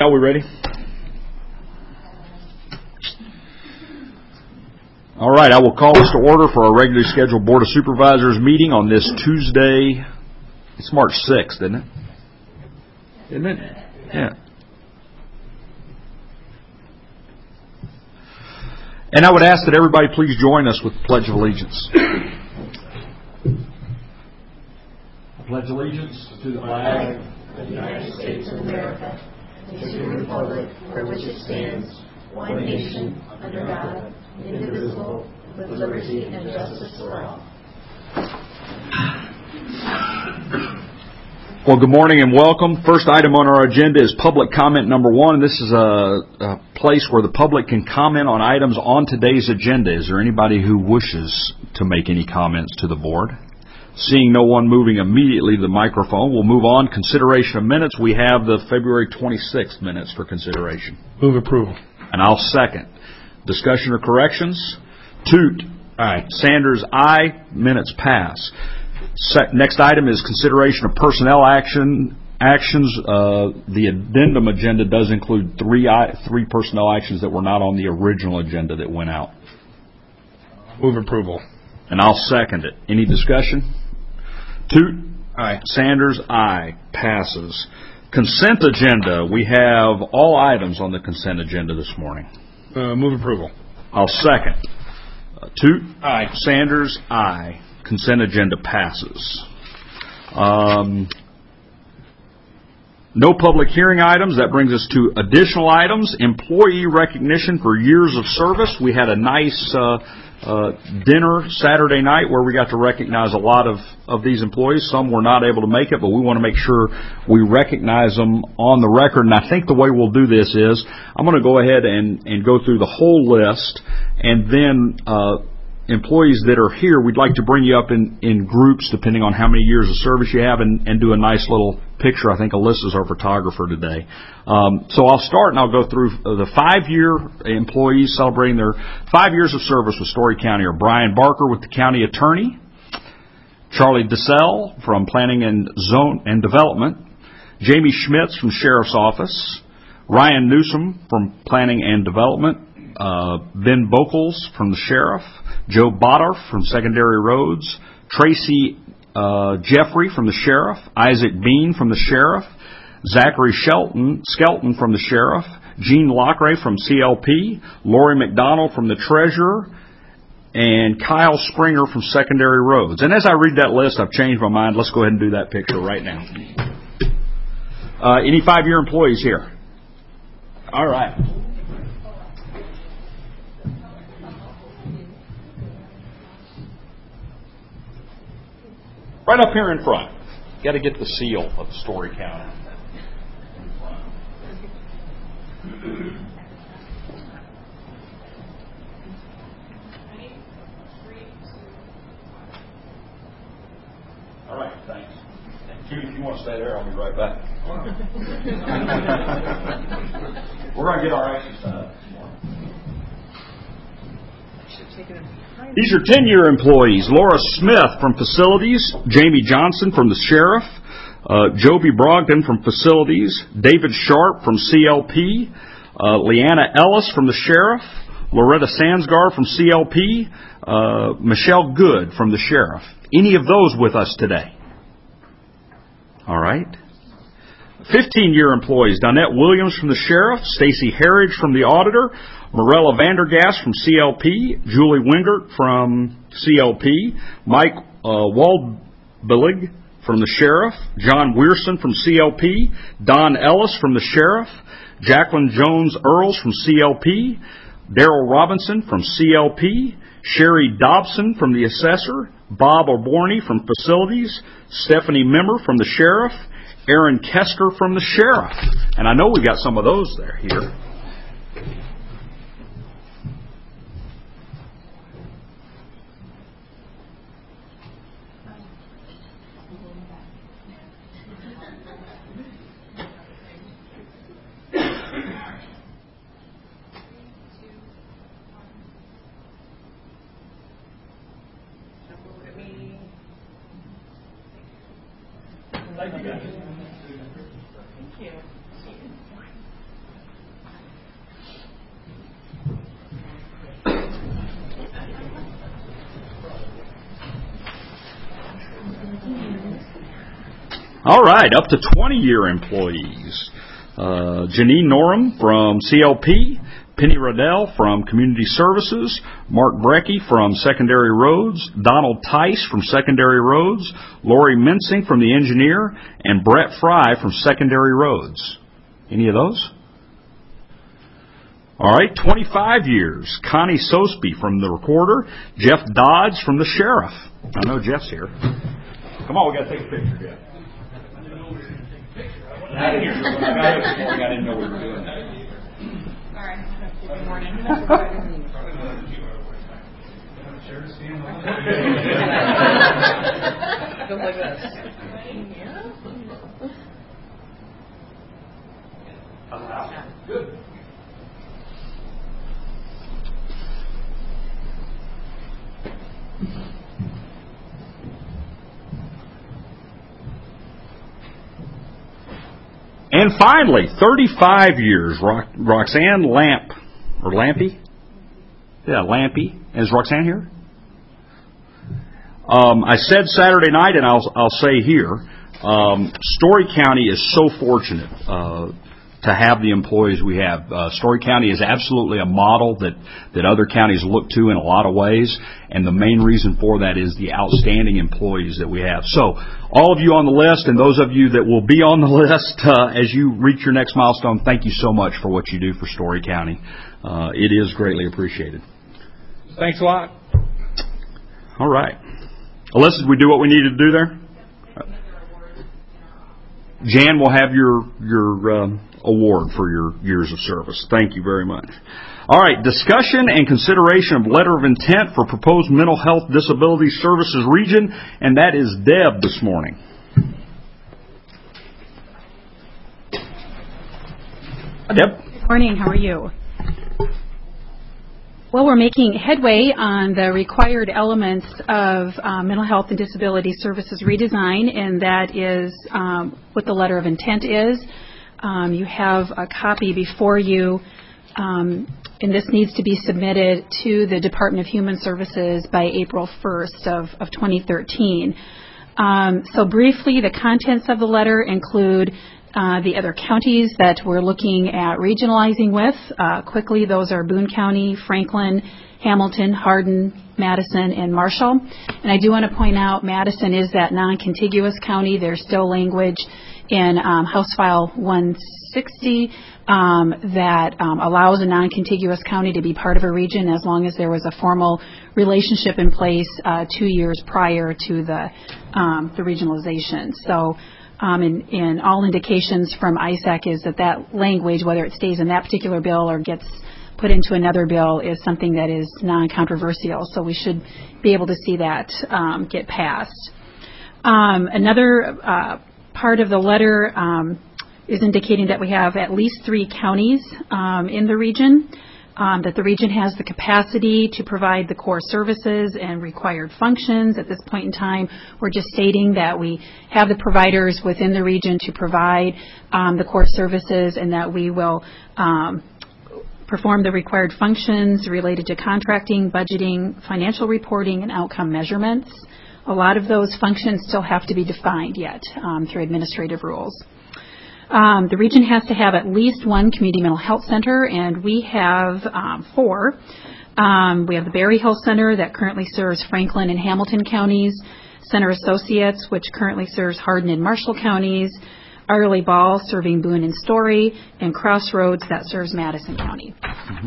Are we ready? All right, I will call this to order for our regularly scheduled Board of Supervisors meeting on this Tuesday. It's March 6th, isn't it? Isn't it? Yeah. And I would ask that everybody please join us with the Pledge of Allegiance. I pledge allegiance to the flag of the United States of America, and to the republic for which it stands, one nation, under God, indivisible, with liberty and justice for all. Well, good morning and welcome. First item on our agenda is public comment number 1. This is a place where the public can comment on items on today's agenda. Is there anybody who wishes to make any comments to the board? Seeing no one moving immediately to the microphone, we'll move on. Consideration of minutes. We have the February 26th minutes for consideration. Move approval. And I'll second. Discussion or corrections? Toot. Aye. Sanders, aye. Minutes pass. Next item is consideration of personnel actions. The addendum agenda does include three personnel actions that were not on the original agenda that went out. Move approval. And I'll second it. Any discussion? Toot. Aye. Sanders, aye. Passes. Consent agenda. We have all items on the consent agenda this morning. Move approval. I'll second. Toot. Aye. Sanders, aye. Consent agenda passes. No public hearing items. That brings us to additional items. Employee recognition for years of service. We had a nice dinner Saturday night where we got to recognize a lot of these employees. Some were not able to make it, but we want to make sure we recognize them on the record. And I think the way we'll do this is I'm going to go ahead and go through the whole list, and then employees that are here, we'd like to bring you up in groups depending on how many years of service you have and do a nice little picture. I think Alyssa's our photographer today. So I'll start and I'll go through the 5-year employees celebrating their 5 years of service with Story County are Brian Barker with the County Attorney, Charlie DeSalle from Planning and Zone and Development, Jamie Schmitz from Sheriff's Office, Ryan Newsom from Planning and Development, Ben Bocles from the Sheriff, Joe Botter from Secondary Roads, Tracy Jeffrey from the Sheriff, Isaac Bean from the Sheriff, Zachary Skelton from the Sheriff, Gene Lockray from CLP, Lori McDonald from the Treasurer, and Kyle Springer from Secondary Roads. And as I read that list, I've changed my mind. Let's go ahead and do that picture right now. Any 5-year employees here? All right. Right up here in front. You got to get the seal of Story County. All right, thanks. Judy, if you want to stay there, I'll be right back. We're going to get our exercise this morning. These are 10-year employees. Laura Smith from Facilities, Jamie Johnson from the Sheriff, Joby Brogdon from Facilities, David Sharp from CLP, Leanna Ellis from the Sheriff, Loretta Sansgar from CLP, Michelle Good from the Sheriff. Any of those with us today? All right. 15-year employees, Donette Williams from the Sheriff, Stacy Harridge from the Auditor, Morella Vandergast from CLP, Julie Wingert from CLP, Mike Waldbillig from the Sheriff, John Weirson from CLP, Don Ellis from the Sheriff, Jacqueline Jones Earls from CLP, Daryl Robinson from CLP, Sherry Dobson from the Assessor, Bob Orborny from Facilities, Stephanie Memmer from the Sheriff, Aaron Kester from the Sheriff. And I know we got some of those there here. Thank you, guys. Thank you. All right, up to 20-year employees. Janine Norum from CLP, Penny Riddell from Community Services, Mark Brecky from Secondary Roads, Donald Tice from Secondary Roads, Lori Mensing from the Engineer, and Brett Fry from Secondary Roads. Any of those? All right, 25 years. Connie Sosby from the Recorder, Jeff Dodds from the Sheriff. I know Jeff's here. Come on, we got to take a picture, Jeff. I didn't know we were doing that. All right. Good morning. Go like this. Good. And finally, 35 years, Roxanne Lamp, or Lampy? Yeah, Lampy. Is Roxanne here? I said Saturday night, and I'll say here, Story County is so fortunate to have the employees we have. Story County is absolutely a model that other counties look to in a lot of ways, and the main reason for that is the outstanding employees that we have. So all of you on the list and those of you that will be on the list as you reach your next milestone, thank you so much for what you do for Story County. It is greatly appreciated. Thanks a lot. All right. Alyssa, did we do what we needed to do there? Jan will have your award for your years of service. Thank you very much. All right, discussion and consideration of letter of intent for proposed mental health disability services region, and that is Deb this morning. Deb? Good morning. How are you? Well, we're making headway on the required elements of mental health and disability services redesign, and that is what the letter of intent is. You have a copy before you, and this needs to be submitted to the Department of Human Services by April 1st of 2013. So briefly, the contents of the letter include the other counties that we're looking at regionalizing with. Quickly, those are Boone County, Franklin, Hamilton, Hardin, Madison, and Marshall. And I do want to point out Madison is that non-contiguous county. There's still language in House File 160 that allows a non-contiguous county to be part of a region as long as there was a formal relationship in place 2 years prior to the regionalization. So and all indications from ISAC is that language, whether it stays in that particular bill or gets put into another bill, is something that is non-controversial. So we should be able to see that get passed. Another part of the letter is indicating that we have at least 3 counties in the region, that the region has the capacity to provide the core services and required functions. At this point in time, we're just stating that we have the providers within the region to provide the core services, and that we will perform the required functions related to contracting, budgeting, financial reporting, and outcome measurements. A lot of those functions still have to be defined yet through administrative rules. The region has to have at least 1 community mental health center, and we have 4. We have the Berry Hill Center that currently serves Franklin and Hamilton counties, Center Associates, which currently serves Hardin and Marshall counties, Arley Ball serving Boone and Story, and Crossroads that serves Madison County. Mm-hmm.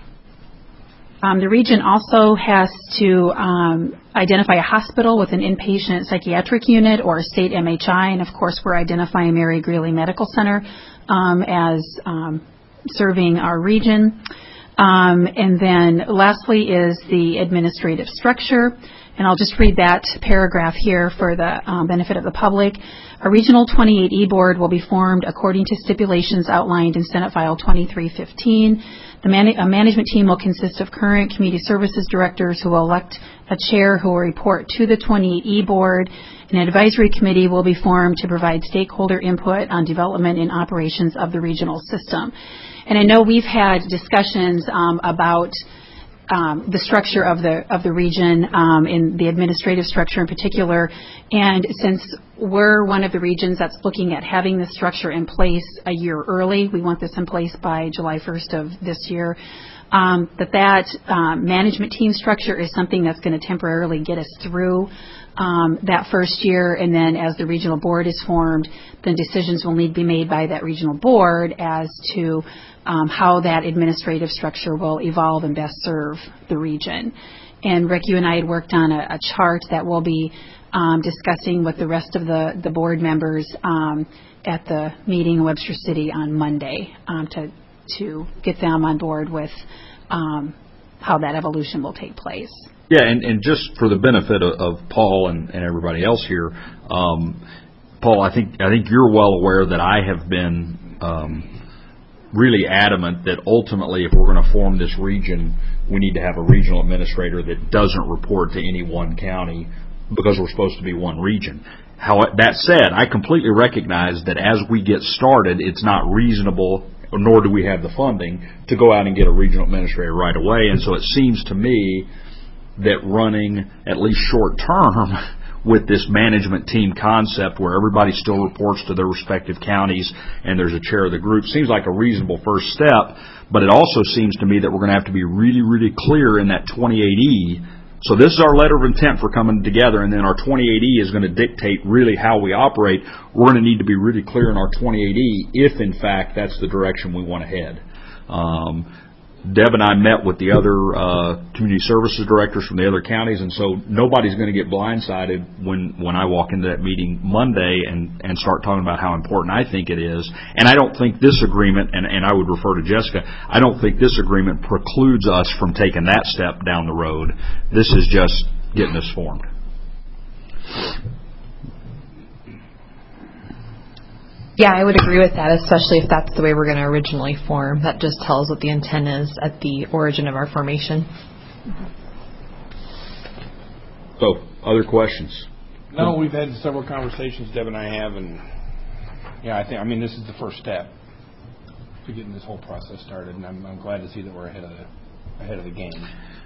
The region also has to identify a hospital with an inpatient psychiatric unit or a state MHI, and of course we're identifying Mary Greeley Medical Center as serving our region. And then lastly is the administrative structure, and I'll just read that paragraph here for the benefit of the public. A Regional 28E Board will be formed according to stipulations outlined in Senate File 2315. A management team will consist of current community services directors who will elect a chair who will report to the 28E Board. An advisory committee will be formed to provide stakeholder input on development and operations of the regional system. And I know we've had discussions about the structure of the region, in the administrative structure in particular. And since we're one of the regions that's looking at having this structure in place a year early. We want this in place by July 1st of this year. That management team structure is something that's going to temporarily get us through that first year, and then as the regional board is formed, then decisions will need to be made by that regional board as to how that administrative structure will evolve and best serve the region. And Rick, you and I had worked on a chart that we'll be discussing with the rest of the board members at the meeting in Webster City on Monday to get them on board with how that evolution will take place. Yeah, and just for the benefit of Paul and everybody else here, Paul, I think you're well aware that I have been really adamant that ultimately, if we're going to form this region, we need to have a regional administrator that doesn't report to any one county, because we're supposed to be one region. That said, I completely recognize that as we get started, it's not reasonable, nor do we have the funding, to go out and get a regional administrator right away. And so it seems to me that running, at least short term, with this management team concept where everybody still reports to their respective counties and there's a chair of the group seems like a reasonable first step. But it also seems to me that we're going to have to be really, really clear in that 28E. So this is our letter of intent for coming together, and then our 28E is going to dictate really how we operate. We're going to need to be really clear in our 28E if, in fact, that's the direction we want to head. Deb and I met with the other community services directors from the other counties, and so nobody's going to get blindsided when I walk into that meeting Monday and start talking about how important I think it is. And I don't think this agreement, and I would refer to Jessica, I don't think this agreement precludes us from taking that step down the road. This is just getting us formed. Yeah, I would agree with that, especially if that's the way we're going to originally form. That just tells what the intent is at the origin of our formation. So, other questions? No, we've had several conversations, Deb and I have, and yeah, I mean, this is the first step to getting this whole process started, and I'm glad to see that we're ahead of the game.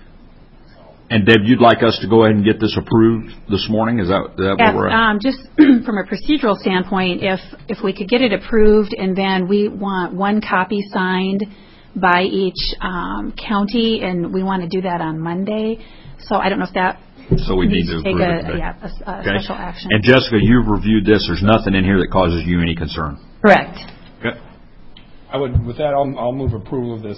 And Deb, you'd like us to go ahead and get this approved this morning? Is that where we're at? Just from a procedural standpoint, if we could get it approved, and then we want one copy signed by each county, and we want to do that on Monday. So I don't know if that so we need to take approve it today. a special action. And Jessica, you've reviewed this. There's nothing in here that causes you any concern. Correct. Okay. With that, I'll move approval of this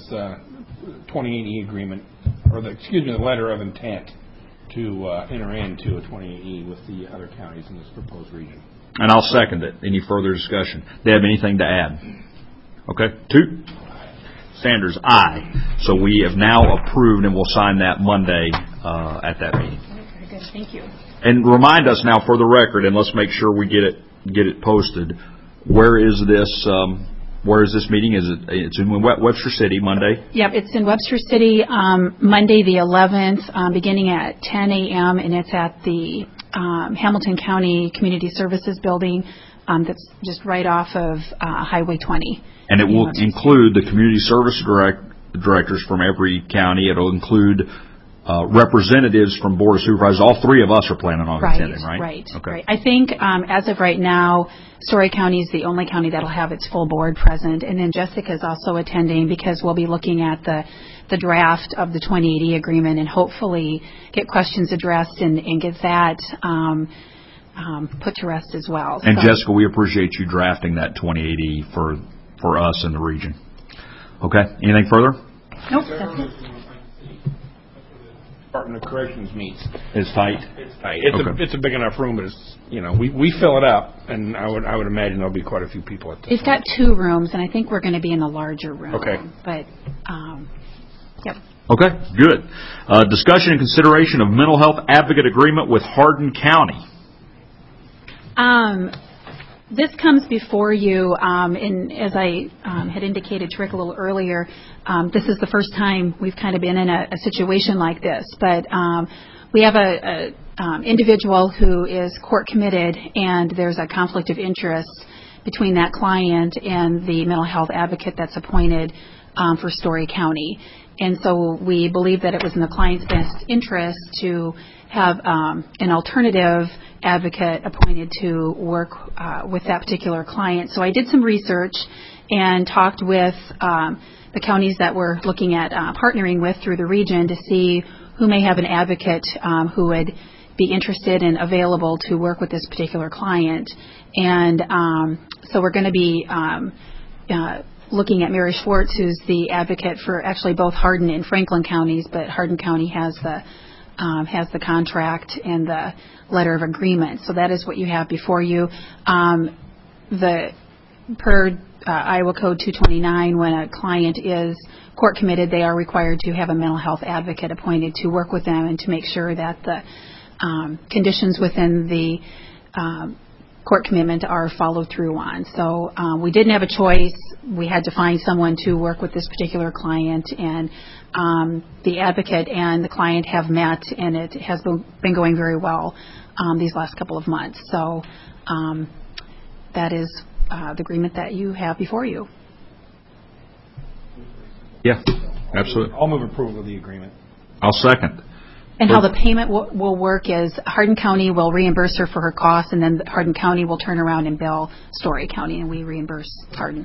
28E agreement, or the letter of intent to enter into a 28E with the other counties in this proposed region. And I'll second it. Any further discussion? Deb, anything to add? Okay. Toot. Sanders, aye. So we have now approved, and we'll sign that Monday at that meeting. Very good. Thank you. And remind us now, for the record, and let's make sure we get it posted. Where is this? Where is this meeting? It's in Webster City, Monday? Yep, it's in Webster City, Monday the 11th, beginning at 10 a.m., and it's at the Hamilton County Community Services Building that's just right off of Highway 20. And it will include the community service directors from every county. It will include representatives from Board of Supervisors. All three of us are planning on attending, right? Right, okay. Right. I think as of right now, Story County is the only county that will have its full board present. And then Jessica is also attending because we'll be looking at the draft of the 2080 agreement and hopefully get questions addressed and get that put to rest as well. And Jessica, we appreciate you drafting that 2080 for us in the region. Okay. Anything further? Nope, that's it. Department of Corrections meets. It's tight. It's tight. Okay. It's a big enough room, but it's we fill it up, and I would imagine there'll be quite a few people at this. It's got 2 rooms, and I think we're going to be in the larger room. Okay. But yep. Okay. Good. Discussion and consideration of mental health advocate agreement with Hardin County. This comes before you, and as I had indicated to Rick a little earlier, this is the first time we've kind of been in a situation like this. But we have a individual who is court committed, and there's a conflict of interest between that client and the mental health advocate that's appointed for Story County. And so we believe that it was in the client's best interest to have an alternative advocate appointed to work with that particular client. So I did some research and talked with the counties that we're looking at partnering with through the region to see who may have an advocate who would be interested and available to work with this particular client. And so we're going to be looking at Mary Schwartz, who's the advocate for actually both Hardin and Franklin counties, but Hardin County has the contract and the letter of agreement. So that is what you have before you. Per Iowa Code 229, when a client is court committed, they are required to have a mental health advocate appointed to work with them and to make sure that the conditions within the court commitment are followed through on. So we didn't have a choice. We had to find someone to work with this particular client, and the advocate and the client have met, and it has been going very well these last couple of months. So that is the agreement that you have before you. Yeah, absolutely. I'll move approval of the agreement. I'll second. And how the payment will work is Hardin County will reimburse her for her costs, and then Hardin County will turn around and bill Story County, and we reimburse Hardin.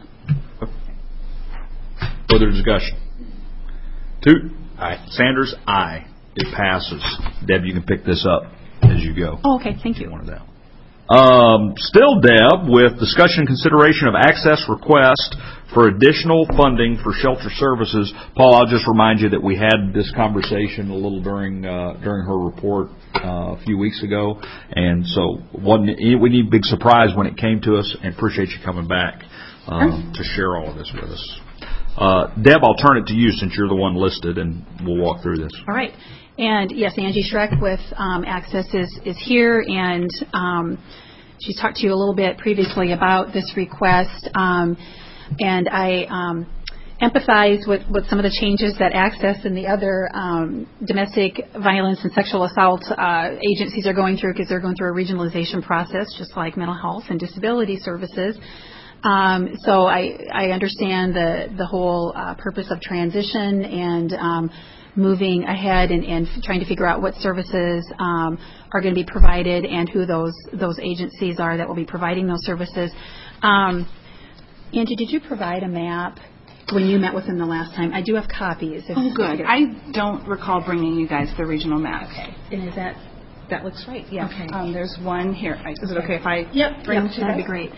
Further discussion? Toot? Aye. Sanders? Aye. It passes. Deb, you can pick this up as you go. Oh, okay. Thank you. One of them. Still, Deb, with discussion and consideration of access request for additional funding for shelter services. Paul, I'll just remind you that we had this conversation a little during her report a few weeks ago, and so we need big surprise when it came to us, and appreciate you coming back to share all of this with us. Deb, I'll turn it to you since you're the one listed, and we'll walk through this. All right. And yes, Angie Schreck with Access is here, and she talked to you a little bit previously about this request. And I empathize with some of the changes that Access and the other domestic violence and sexual assault agencies are going through, because they're going through a regionalization process, just like mental health and disability services. So I understand the whole purpose of transition and moving ahead and trying to figure out what services are going to be provided and who those agencies are that will be providing those services. Angie, did you provide a map when you met with them the last time? I do have copies. Oh, good. I don't recall bringing you guys the regional map. Okay. And is that looks right? Yeah. Okay. There's one here. Is it okay if I bring it to you? That'd be great.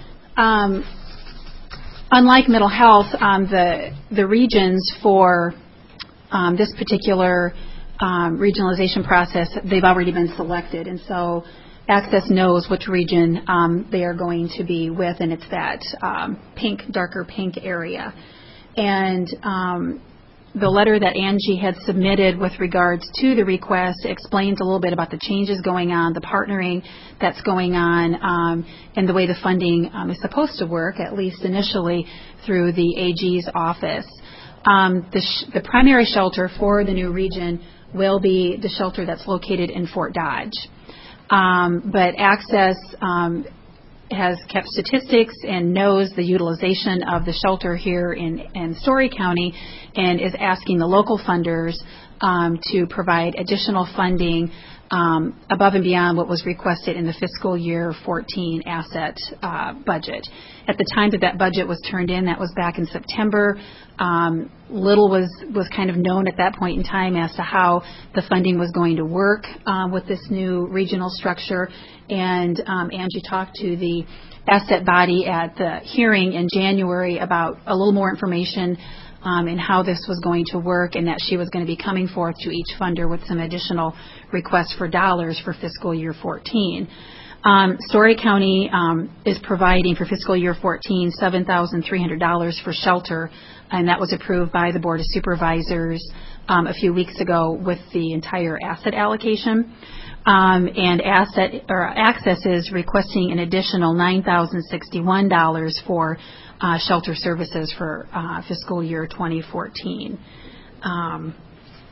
Unlike mental health, the regions for this particular regionalization process, they've already been selected, and so Access knows which region they are going to be with, and it's that darker pink area. And the letter that Angie had submitted with regards to the request explains a little bit about the changes going on, the partnering that's going on, and the way the funding is supposed to work, at least initially, through the AG's office. The primary shelter for the new region will be the shelter that's located in Fort Dodge. But Access has kept statistics and knows the utilization of the shelter here in Story County, and is asking the local funders to provide additional funding above and beyond what was requested in the fiscal year 14 asset budget. At the time that budget was turned in, that was back in September, little was kind of known at that point in time as to how the funding was going to work with this new regional structure. And Angie talked to the asset body at the hearing in January about a little more information and how this was going to work, and that she was going to be coming forth to each funder with some additional requests for dollars for fiscal year 14. Story County is providing for fiscal year 14 $7,300 for shelter, and that was approved by the Board of Supervisors a few weeks ago with the entire asset allocation. And Access is requesting an additional $9,061 for shelter services for fiscal year 2014.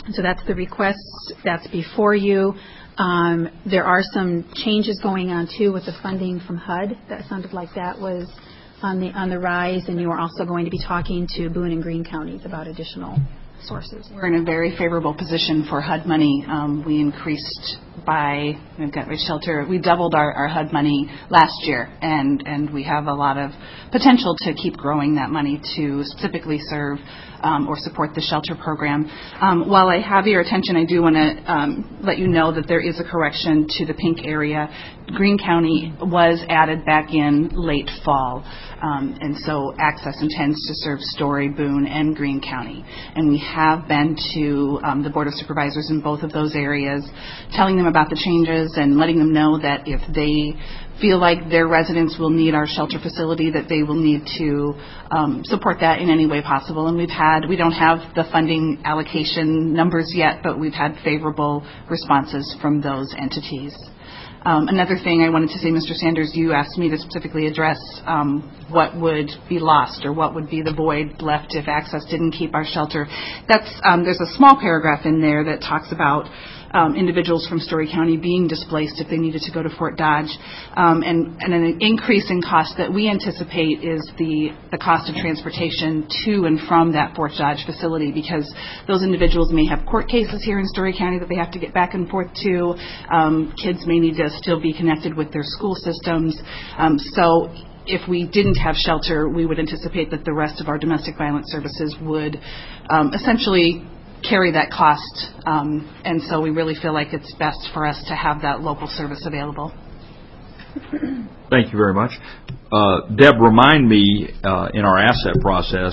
So that's the request that's before you. There are some changes going on, too, with the funding from HUD. That sounded like that was on the rise, and you are also going to be talking to Boone and Greene counties about additional sources. We're in a very favorable position for HUD money. We increased we've got shelter, we doubled our HUD money last year, and we have a lot of potential to keep growing that money to specifically serve or support the shelter program. While I have your attention, I do want to let you know that there is a correction to the pink area. Greene County was added back in late fall, and so Access intends to serve Story, Boone, and Greene County. And we have been to the Board of Supervisors in both of those areas, telling them about the changes and letting them know that if they feel like their residents will need our shelter facility, that they will need to support that in any way possible. And we don't have the funding allocation numbers yet, but we've had favorable responses from those entities. Another thing I wanted to say, Mr. Sanders, you asked me to specifically address what would be lost or what would be the void left if Access didn't keep our shelter. There's a small paragraph in there that talks about individuals from Story County being displaced if they needed to go to Fort Dodge, and an increase in cost that we anticipate is the cost of transportation to and from that Fort Dodge facility, because those individuals may have court cases here in Story County that they have to get back and forth to. Kids may need to still be connected with their school systems. So if we didn't have shelter, we would anticipate that the rest of our domestic violence services would essentially carry that cost, and so we really feel like it's best for us to have that local service available. Thank you very much. Deb, remind me, in our asset process,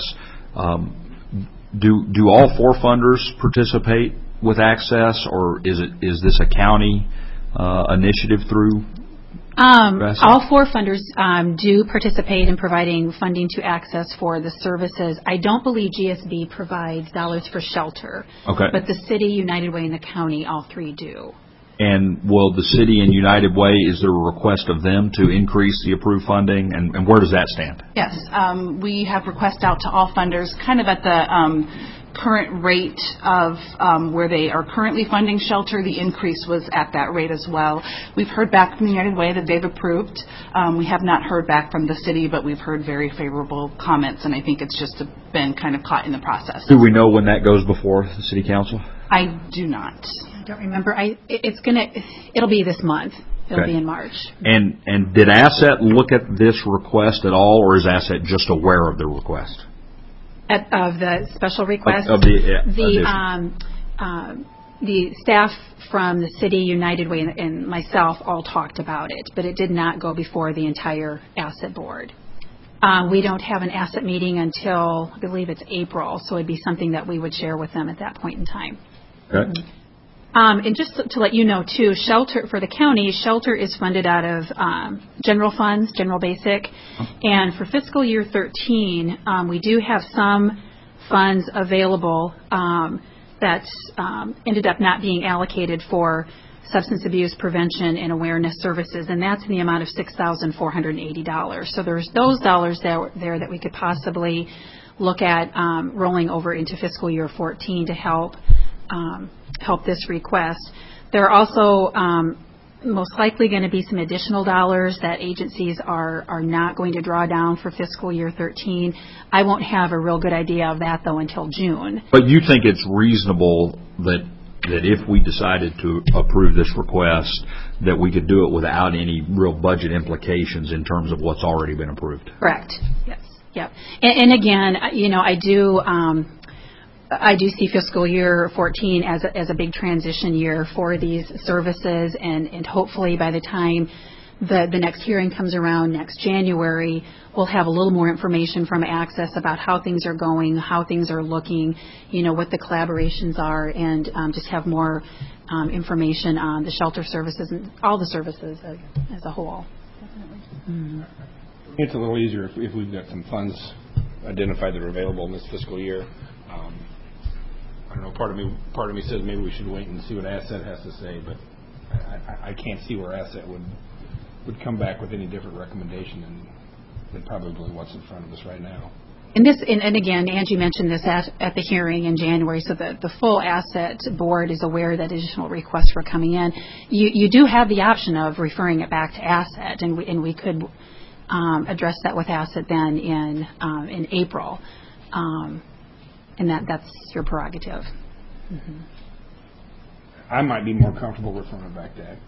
do all four funders participate with Access, or is this a county initiative through? All four funders do participate in providing funding to Access for the services. I don't believe GSB provides dollars for shelter. Okay. But the city, United Way, and the county, all three do. And will the city and United Way, is there a request of them to increase the approved funding, and where does that stand? Yes, we have requests out to all funders, kind of at the current rate of where they are currently funding shelter. The increase was at that rate as well. We've heard back from United Way that they've approved. We have not heard back from the city, but we've heard very favorable comments, and I think it's just been kind of caught in the process. Do we know when that goes before the city council? I do not. I don't remember. It'll be this month. It'll be in March. And did Asset look at this request at all, or is Asset just aware of the request? Of the special request? Of the staff from the city, United Way, and myself all talked about it, but it did not go before the entire Asset board. We don't have an Asset meeting until, I believe it's April, so it'd be something that we would share with them at that point in time. Okay. And just to let you know, too, shelter for the county, shelter is funded out of general funds, general basic. And for fiscal year 13, we do have some funds available that ended up not being allocated for substance abuse prevention and awareness services, and that's in the amount of $6,480. So there's those dollars there that we could possibly look at rolling over into fiscal year 14 to help this request. There are also most likely going to be some additional dollars that agencies are not going to draw down for fiscal year 13. I won't have a real good idea of that, though, until June. But you think it's reasonable that if we decided to approve this request, that we could do it without any real budget implications in terms of what's already been approved? Correct. Yes. Yep. And again, I do see fiscal year 14 as a big transition year for these services, and hopefully by the time the next hearing comes around next January, we'll have a little more information from Access about how things are going, how things are looking, what the collaborations are, and just have more information on the shelter services and all the services as a whole. Definitely. Mm-hmm. It's a little easier if we've got some funds identified that are available in this fiscal year. I don't know, part of me says maybe we should wait and see what Asset has to say, but I can't see where Asset would come back with any different recommendation than probably what's in front of us right now. And again, Angie mentioned this at the hearing in January, so the full asset board is aware that additional requests were coming in. You do have the option of referring it back to asset, and we could address that with asset then in April, and that's your prerogative. Mm-hmm. I might be more comfortable referring it back to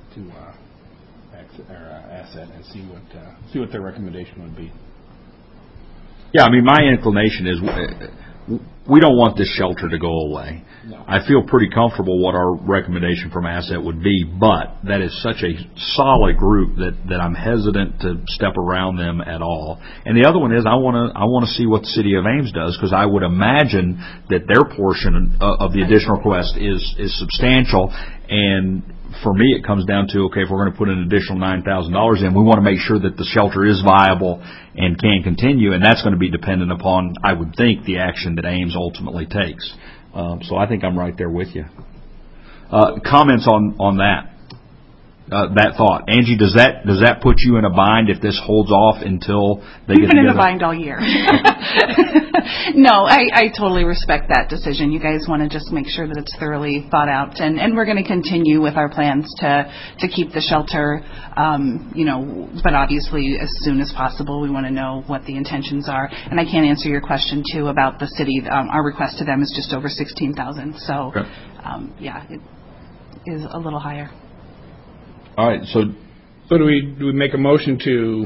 asset and see what their recommendation would be. Yeah, I mean, my inclination is we don't want this shelter to go away. No. I feel pretty comfortable what our recommendation from asset would be, but that is such a solid group that I'm hesitant to step around them at all. And the other one is I want to see what the city of Ames does, because I would imagine that their portion of the additional request is substantial. And for me, it comes down to, okay, if we're going to put an additional $9,000 in, we want to make sure that the shelter is viable and can continue, and that's going to be dependent upon, I would think, the action that Ames ultimately takes. So I think I'm right there with you. Comments on that thought, Angie? Does that put you in a bind if this holds off until they get together? We've been in a bind all year. No, I totally respect that decision. You guys want to just make sure that it's thoroughly thought out, and we're going to continue with our plans to keep the shelter, but obviously as soon as possible we want to know what the intentions are. And I can't answer your question too about the city. Our request to them is just over $16,000, so okay. It is a little higher. All right, so do we make a motion to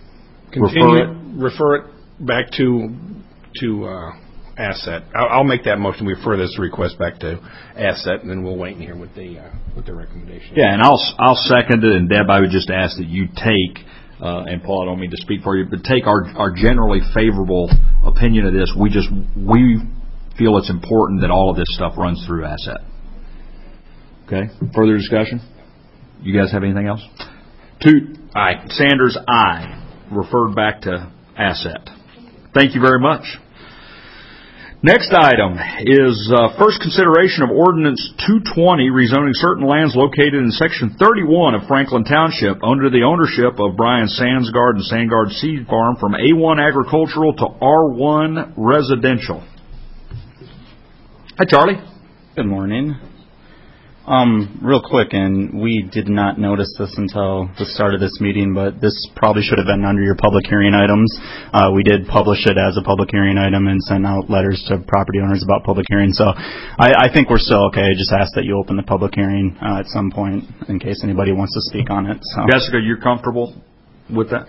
refer it back to asset? I'll make that motion. We refer this request back to asset, and then we'll wait and hear what their recommendation is. Yeah, and I'll second it. And Deb, I would just ask that you take, and Paul, I don't mean to speak for you, but take our generally favorable opinion of this. We feel it's important that all of this stuff runs through asset. Okay. Further discussion? You guys have anything else? Aye. Sanders, aye. Referred back to asset. Thank you very much. Next item is first consideration of Ordinance 220, rezoning certain lands located in Section 31 of Franklin Township under the ownership of Brian Sandsgaard and Sandsgaard Seed Farm from A1 Agricultural to R1 Residential. Hi, Charlie. Good morning. Real quick, and we did not notice this until the start of this meeting, but this probably should have been under your public hearing items. We did publish it as a public hearing item and sent out letters to property owners about public hearings. So I think we're still okay. Just ask that you open the public hearing at some point in case anybody wants to speak on it. So. Jessica, you're comfortable with that?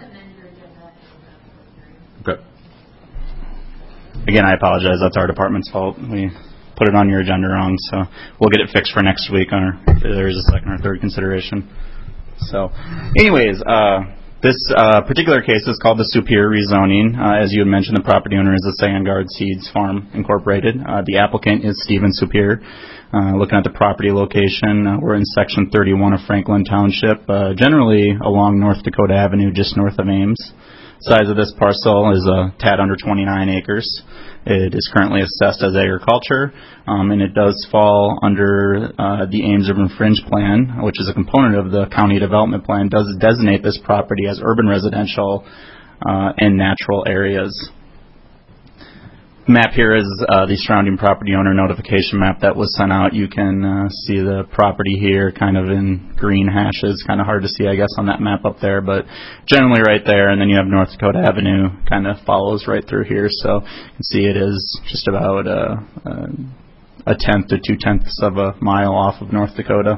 Okay. Again, I apologize. That's our department's fault. We put it on your agenda wrong, so we'll get it fixed for next week, or if there's a second or third consideration. So, anyways, this particular case is called the Superior rezoning. As you had mentioned, the property owner is the Sandsgaard Seeds Farm Incorporated. The applicant is Stephen Superior. Looking at the property location, we're in Section 31 of Franklin Township, generally along North Dakota Avenue, just north of Ames. Size of this parcel is a tad under 29 acres. It is currently assessed as agriculture, and it does fall under the Ames Urban Fringe Plan, which is a component of the County Development Plan, does designate this property as urban residential and natural areas. The map here is the surrounding property owner notification map that was sent out. You can see the property here kind of in green hashes. Kind of hard to see, I guess, on that map up there, but generally right there. And then you have North Dakota Avenue kind of follows right through here. So you can see it is just about a tenth to 2/10 of a mile off of North Dakota.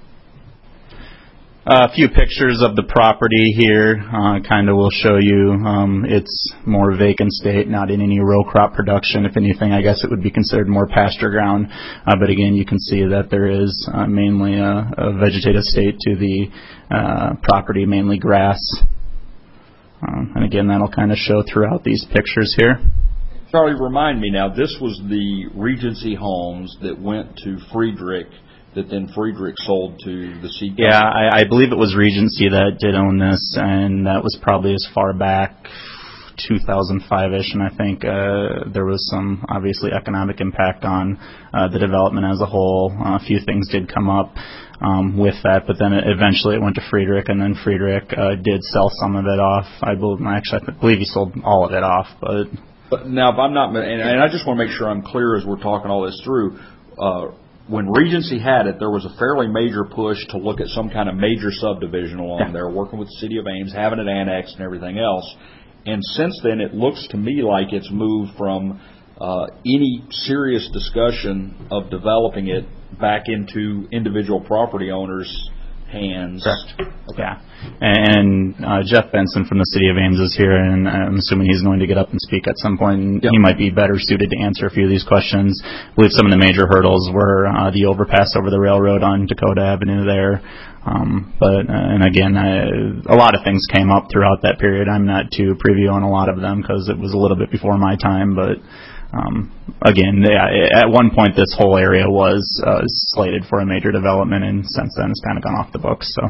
A few pictures of the property here kind of will show you it's more vacant state, not in any row crop production. If anything, I guess it would be considered more pasture ground. But again, you can see that there is mainly a vegetative state to the property, mainly grass. And again, that'll kind of show throughout these pictures here. Charlie, remind me now, this was the Regency Homes that went to Friedrich, that then Friedrich sold to the seed company. Yeah, I believe it was Regency that did own this, and that was probably as far back 2005-ish, and I think there was some, obviously, economic impact on the development as a whole. A few things did come up with that, but then eventually it went to Friedrich, and then Friedrich did sell some of it off. I believe he sold all of it off, but But now, if I'm not, and I just want to make sure I'm clear as we're talking all this through, when Regency had it, there was a fairly major push to look at some kind of major subdivision along there, working with the city of Ames, having it annexed and everything else. And since then, it looks to me like it's moved from any serious discussion of developing it back into individual property owners' hands. Correct. Okay. Yeah. And Jeff Benson from the City of Ames is here, and I'm assuming he's going to get up and speak at some point. And he might be better suited to answer a few of these questions. I believe some of the major hurdles were the overpass over the railroad on Dakota Avenue there. And again, a lot of things came up throughout that period. I'm not too preview on a lot of them because it was a little bit before my time, but again, at one point this whole area was slated for a major development, and since then it's kind of gone off the books. So,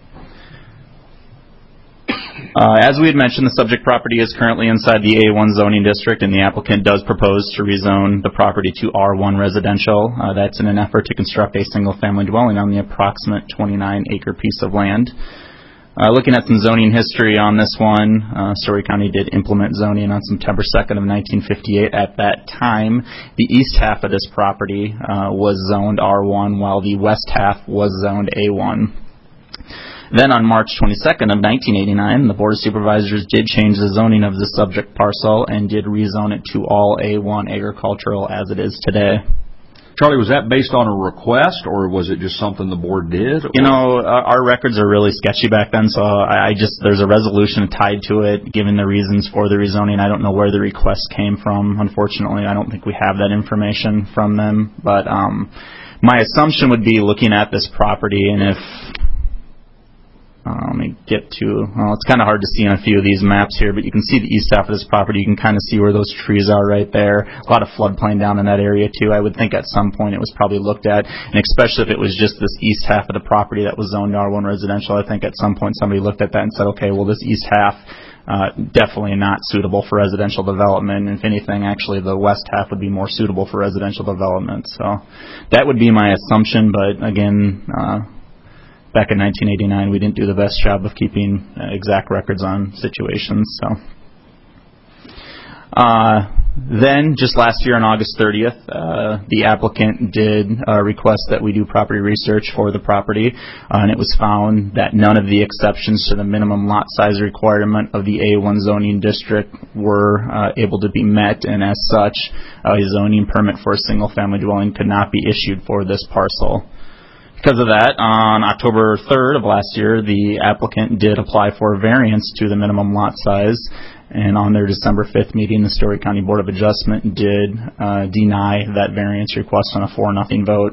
as we had mentioned, the subject property is currently inside the A1 zoning district, and the applicant does propose to rezone the property to R1 residential. That's in an effort to construct a single-family dwelling on the approximate 29-acre piece of land. Looking at some zoning history on this one, Story County did implement zoning on September 2nd of 1958. At that time, the east half of this property was zoned R1, while the west half was zoned A1. Then on March 22nd of 1989, the Board of Supervisors did change the zoning of the subject parcel and did rezone it to all A1 agricultural as it is today. Charlie, was that based on a request, or was it just something the board did? You know, our records are really sketchy back then, so there's a resolution tied to it, given the reasons for the rezoning. I don't know where the request came from. Unfortunately, I don't think we have that information from them. But my assumption would be, looking at this property, and if let me get to, it's kind of hard to see on a few of these maps here, but you can see the east half of this property. You can kind of see where those trees are right there. A lot of floodplain down in that area, too. I would think at some point it was probably looked at, and especially if it was just this east half of the property that was zoned R1 residential, I think at some point somebody looked at that and said, okay, well, this east half, definitely not suitable for residential development. And if anything, actually, the west half would be more suitable for residential development. So that would be my assumption, but again, back in 1989, we didn't do the best job of keeping exact records on situations. So, then, just last year on August 30th, the applicant did request that we do property research for the property, and it was found that none of the exceptions to the minimum lot size requirement of the A1 zoning district were able to be met, and as such, a zoning permit for a single-family dwelling could not be issued for this parcel. Because of that, on October 3rd of last year, the applicant did apply for a variance to the minimum lot size, and on their December 5th meeting, the Story County Board of Adjustment did deny that variance request on a 4-0 vote.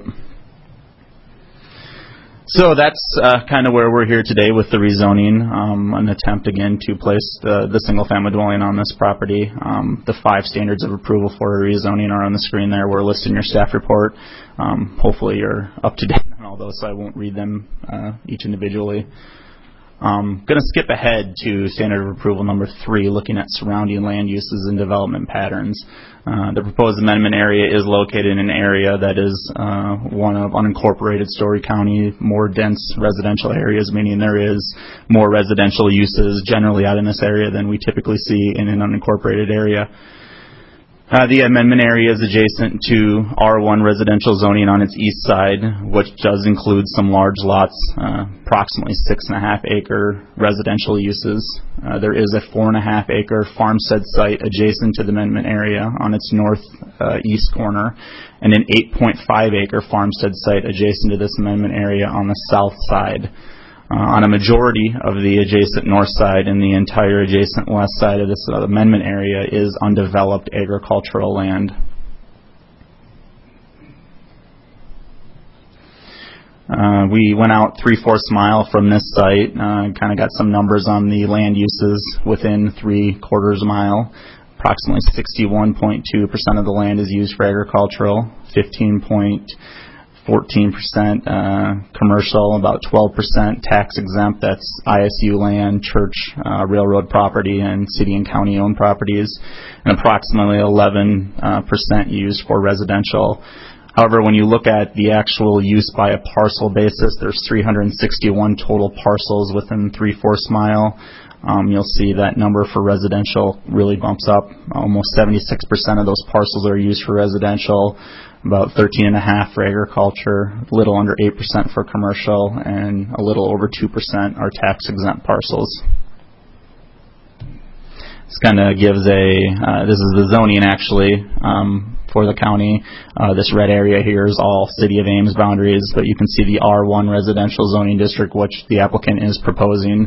So that's kind of where we're here today with the rezoning, an attempt again to place the single-family dwelling on this property. The 5 standards of approval for a rezoning are on the screen there. We're listed in your staff report. Hopefully you're up to date on all those, so I won't read them each individually. Going to skip ahead to standard of approval number 3, looking at surrounding land uses and development patterns. The proposed amendment area is located in an area that is one of unincorporated Story County, more dense residential areas, meaning there is more residential uses generally out in this area than we typically see in an unincorporated area. The amendment area is adjacent to R1 residential zoning on its east side, which does include some large lots, approximately 6.5-acre residential uses. There is a 4.5-acre farmstead site adjacent to the amendment area on its northeast corner, and an 8.5-acre farmstead site adjacent to this amendment area on the south side. On a majority of the adjacent north side and the entire adjacent west side of this amendment area is undeveloped agricultural land. We went out 3/4 mile from this site, kind of got some numbers on the land uses within 3/4 mile. Approximately 61.2% of the land is used for agricultural, 14% commercial, about 12% tax exempt. That's ISU land, church, railroad property, and city and county owned properties, and approximately 11% used for residential. However, when you look at the actual use by a parcel basis, there's 361 total parcels within 3/4 mile. you'll see that number for residential really bumps up. Almost 76% of those parcels are used for residential, about 13.5% for agriculture, a little under 8% for commercial, and a little over 2% are tax-exempt parcels. This kind of gives this is the zoning actually for the county. This red area here is all City of Ames boundaries, but you can see the R1 residential zoning district, which the applicant is proposing,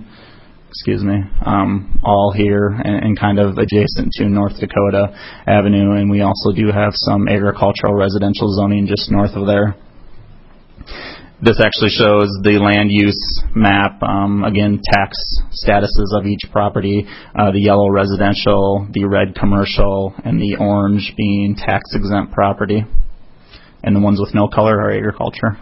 all here and kind of adjacent to North Dakota Avenue, and we also do have some agricultural residential zoning just north of there. This actually shows the land use map, again, tax statuses of each property, the yellow residential, the red commercial, and the orange being tax-exempt property. And the ones with no color are agriculture.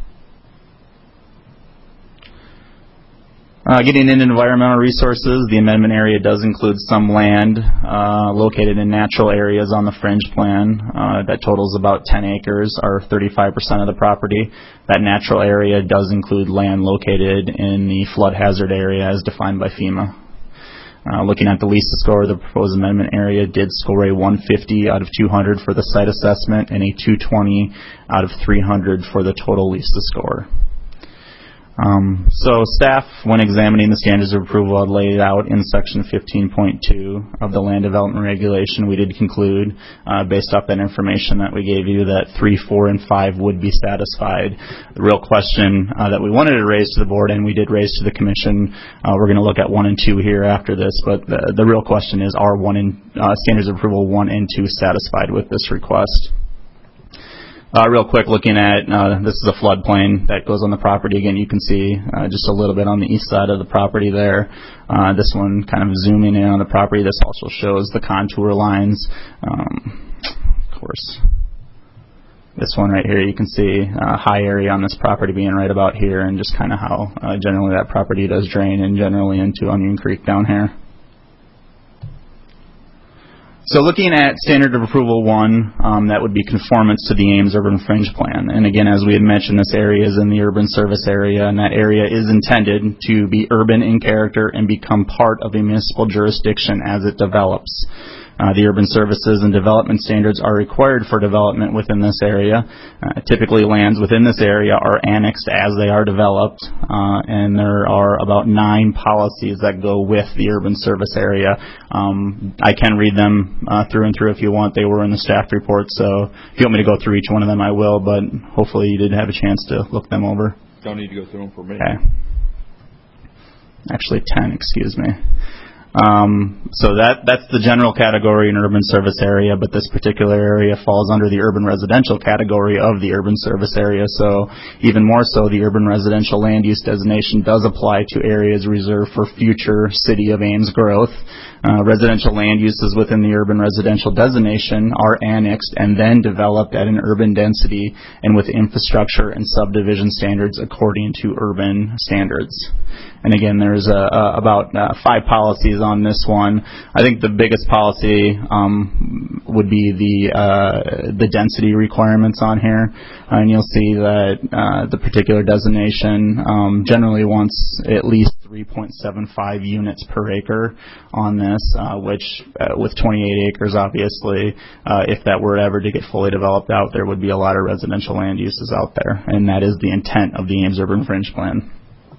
Getting into environmental resources, the amendment area does include some land located in natural areas on the fringe plan that totals about 10 acres, or 35% of the property. That natural area does include land located in the flood hazard area as defined by FEMA. Looking at the LISA score, the proposed amendment area did score a 150 out of 200 for the site assessment and a 220 out of 300 for the total LISA score. So staff, when examining the standards of approval laid out in section 15.2 of the land development regulation, we did conclude, based off that information that we gave you, that 3, 4, and 5 would be satisfied. The real question that we wanted to raise to the board, and we did raise to the commission, we're going to look at 1 and 2 here after this, but the real question is, are standards of approval 1 and 2 satisfied with this request? Real quick, looking at, this is a floodplain that goes on the property. Again, you can see just a little bit on the east side of the property there. This one kind of zooming in on the property. This also shows the contour lines. Of course, this one right here, you can see a high area on this property being right about here, and just kind of how generally that property does drain and generally into Onion Creek down here. So looking at standard of approval 1, that would be conformance to the Ames Urban Fringe Plan. And again, as we had mentioned, this area is in the urban service area, and that area is intended to be urban in character and become part of a municipal jurisdiction as it develops. The urban services and development standards are required for development within this area. Typically, lands within this area are annexed as they are developed, and there are about 9 policies that go with the urban service area. I can read them through and through if you want. They were in the staff report, so if you want me to go through each one of them, I will, but hopefully you did have a chance to look them over. Don't need to go through them for me. Okay. Actually, 10, excuse me. So that's the general category in urban service area, but this particular area falls under the urban residential category of the urban service area. So even more so, the urban residential land use designation does apply to areas reserved for future City of Ames growth. Residential land uses within the urban residential designation are annexed and then developed at an urban density and with infrastructure and subdivision standards according to urban standards. And again, there's about 5 policies on this one. I think the biggest policy would be the density requirements on here. And you'll see that the particular designation generally wants at least 3.75 units per acre on this, which with 28 acres, obviously, if that were ever to get fully developed out, there would be a lot of residential land uses out there. And that is the intent of the Ames Urban Fringe Plan.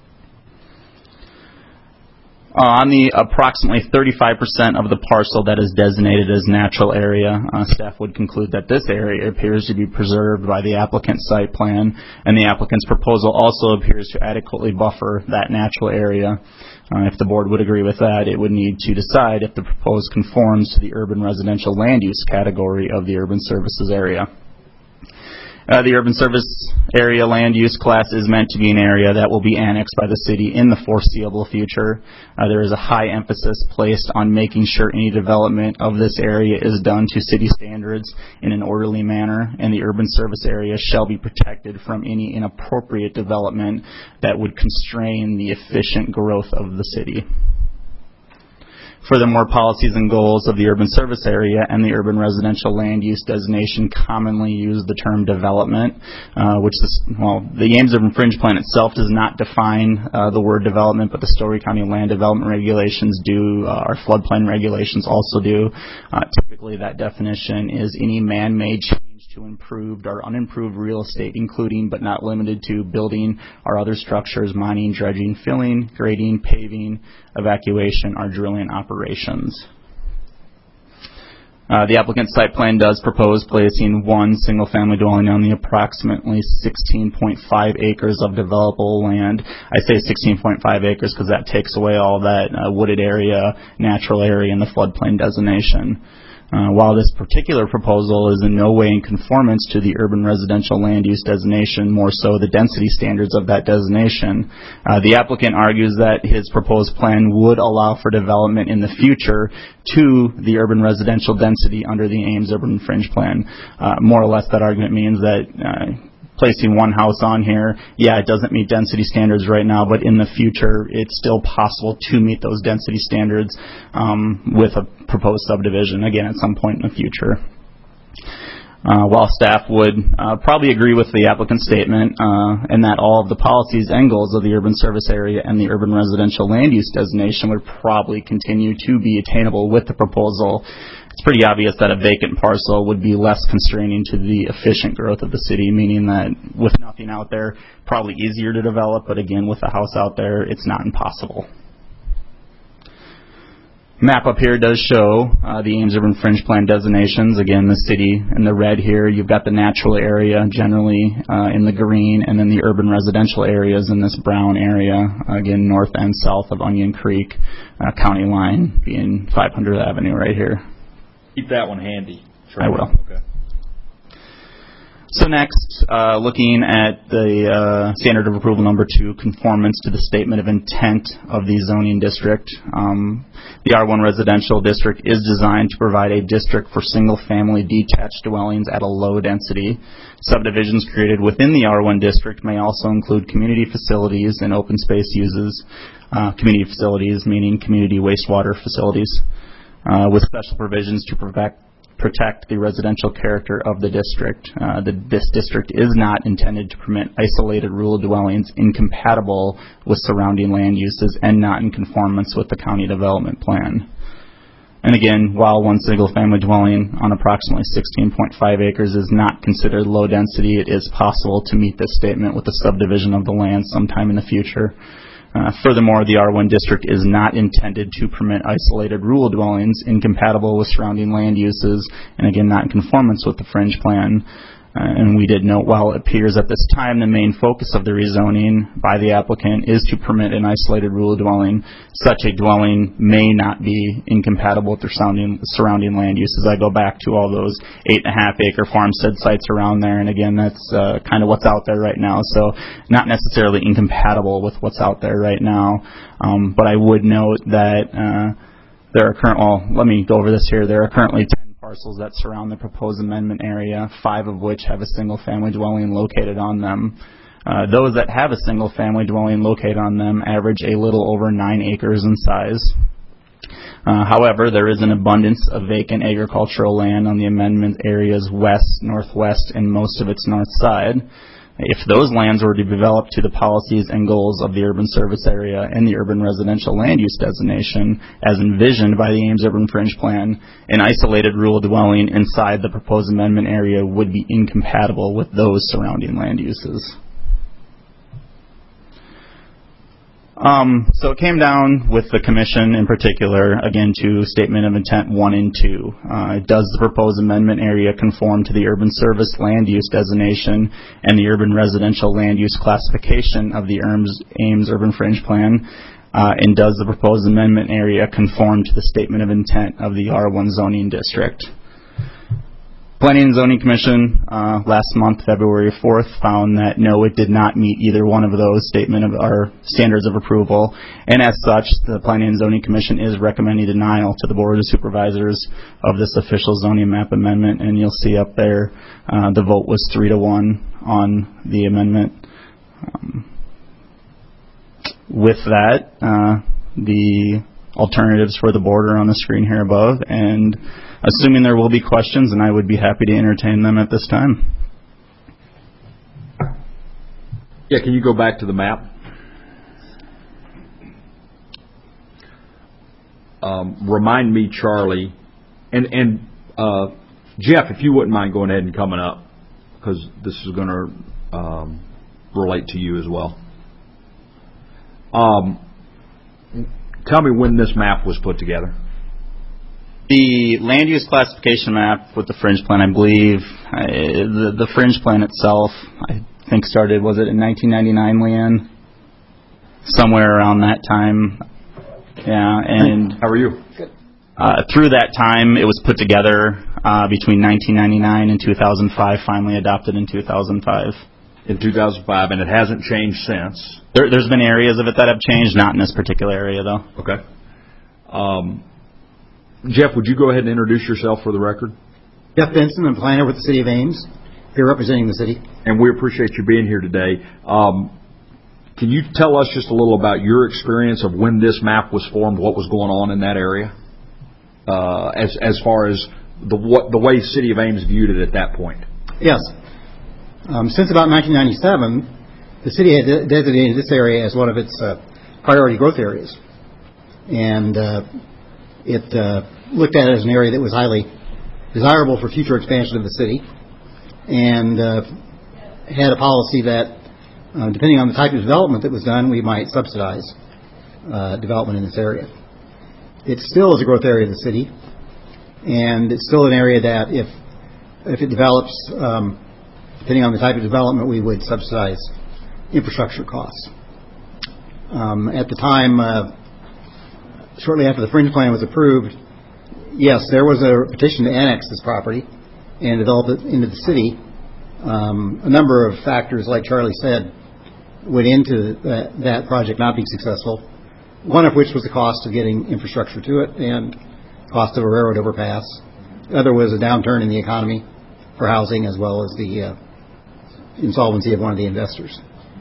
On the approximately 35% of the parcel that is designated as natural area, staff would conclude that this area appears to be preserved by the applicant's site plan, and the applicant's proposal also appears to adequately buffer that natural area. If the board would agree with that, it would need to decide if the proposed conforms to the urban residential land use category of the urban services area. The urban service area land use class is meant to be an area that will be annexed by the city in the foreseeable future. There is a high emphasis placed on making sure any development of this area is done to city standards in an orderly manner, and the urban service area shall be protected from any inappropriate development that would constrain the efficient growth of the city. Furthermore, policies and goals of the urban service area and the urban residential land use designation commonly use the term development, the Ames Urban Fringe Plan itself does not define the word development, but the Story County Land Development Regulations do, our floodplain regulations also do. Typically, that definition is any man-made change to improved or unimproved real estate, including but not limited to building or other structures, mining, dredging, filling, grading, paving, evacuation, or drilling operations. The applicant's site plan does propose placing one single-family dwelling on the approximately 16.5 acres of developable land. I say 16.5 acres because that takes away all that wooded area, natural area, and the floodplain designation. While this particular proposal is in no way in conformance to the urban residential land use designation, more so the density standards of that designation, the applicant argues that his proposed plan would allow for development in the future to the urban residential density under the Ames Urban Fringe Plan. More or less, that argument means that placing one house on here, it doesn't meet density standards right now, but in the future, it's still possible to meet those density standards with a proposed subdivision, again, at some point in the future. While staff would probably agree with the applicant's statement and that all of the policies and goals of the urban service area and the urban residential land use designation would probably continue to be attainable with the proposal, it's pretty obvious that a vacant parcel would be less constraining to the efficient growth of the city, meaning that with nothing out there, probably easier to develop, but again, with a house out there, it's not impossible. Map up here does show the Ames Urban Fringe Plan designations. Again, the city in the red here. You've got the natural area generally in the green, and then the urban residential areas in this brown area. Again, north and south of Onion Creek, county line being 500th Avenue right here. Keep that one handy. Sure. I will. Okay. So next, looking at the standard of approval number 2, conformance to the statement of intent of the zoning district. The R1 residential district is designed to provide a district for single-family detached dwellings at a low density. Subdivisions created within the R1 district may also include community facilities and open space uses. Community facilities meaning community wastewater facilities with special provisions to protect the residential character of the district. This district is not intended to permit isolated rural dwellings incompatible with surrounding land uses and not in conformance with the county development plan. And again, while one single-family dwelling on approximately 16.5 acres is not considered low density, it is possible to meet this statement with a subdivision of the land sometime in the future. Furthermore, the R1 district is not intended to permit isolated rural dwellings incompatible with surrounding land uses, and again, not in conformance with the fringe plan. And we did note, while it appears at this time the main focus of the rezoning by the applicant is to permit an isolated rural dwelling, such a dwelling may not be incompatible with the surrounding land uses. I go back to all those 8.5-acre farmstead sites around there, and again, that's kind of what's out there right now. So not necessarily incompatible with what's out there right now, but I would note that there are let me go over this here. There are currently 10 parcels that surround the proposed amendment area, 5 of which have a single-family dwelling located on them. Those that have a single-family dwelling located on them average a little over 9 acres in size. However, there is an abundance of vacant agricultural land on the amendment area's west, northwest, and most of its north side. If those lands were to be developed to the policies and goals of the urban service area and the urban residential land use designation, as envisioned by the Ames Urban Fringe Plan, an isolated rural dwelling inside the proposed amendment area would be incompatible with those surrounding land uses. So it came down with the commission in particular, again, to statement of intent 1 and 2. Does the proposed amendment area conform to the urban service land use designation and the urban residential land use classification of the Ames Urban Fringe Plan? And does the proposed amendment area conform to the statement of intent of the R1 zoning district? Planning and Zoning Commission last month, February 4th, found that no, it did not meet either one of those standards of approval, and as such, the Planning and Zoning Commission is recommending denial to the Board of Supervisors of this official zoning map amendment, and you'll see up there the vote was 3-1 on the amendment. With that, alternatives for the border on the screen here above, and assuming there will be questions, and I would be happy to entertain them at this time. Yeah, can you go back to the map? Remind me, Charlie, and Jeff, if you wouldn't mind going ahead and coming up, because this is going to relate to you as well. Tell me when this map was put together. The land use classification map with the fringe plan, I believe, the fringe plan itself, I think started, was it in 1999, Leanne? Somewhere around that time. Yeah, and how are you? Good. Through that time, it was put together between 1999 and 2005, finally adopted in 2005. In 2005, and it hasn't changed since. There's been areas of it that have changed, not in this particular area, though. Okay. Jeff, would you go ahead and introduce yourself for the record? Jeff Benson, I'm planner with the City of Ames, here representing the city. And we appreciate you being here today. Can you tell us just a little about your experience of when this map was formed, what was going on in that area, as far as the way City of Ames viewed it at that point? Yes. Since about 1997, the city had designated this area as one of its priority growth areas. And it looked at it as an area that was highly desirable for future expansion of the city, and had a policy that, depending on the type of development that was done, we might subsidize development in this area. It still is a growth area of the city, and it's still an area that if it develops, depending on the type of development, we would subsidize infrastructure costs. At the time, shortly after the fringe plan was approved, yes, there was a petition to annex this property and develop it into the city. A number of factors, like Charlie said, went into that project not being successful, one of which was the cost of getting infrastructure to it and cost of a railroad overpass. The other was a downturn in the economy for housing, as well as the insolvency of one of the investors.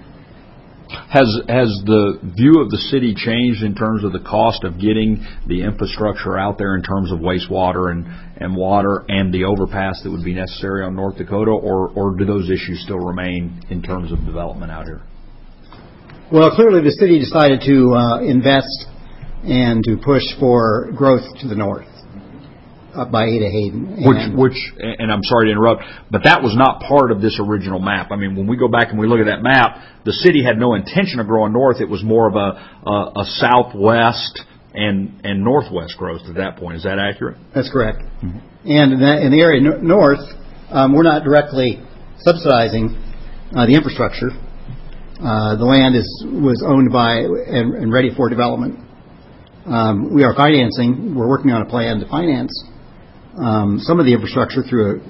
Has the view of the city changed in terms of the cost of getting the infrastructure out there in terms of wastewater and water and the overpass that would be necessary on North Dakota, or do those issues still remain in terms of development out here? Well, clearly the city decided to invest and to push for growth to the north, up by Ada Hayden. And I'm sorry to interrupt, but that was not part of this original map. I mean, when we go back and we look at that map, the city had no intention of growing north. It was more of a southwest and northwest growth at that point. Is that accurate? That's correct. Mm-hmm. And in the area north, we're not directly subsidizing the infrastructure. The land was owned by and ready for development. We are financing. We're working on a plan to finance some of the infrastructure through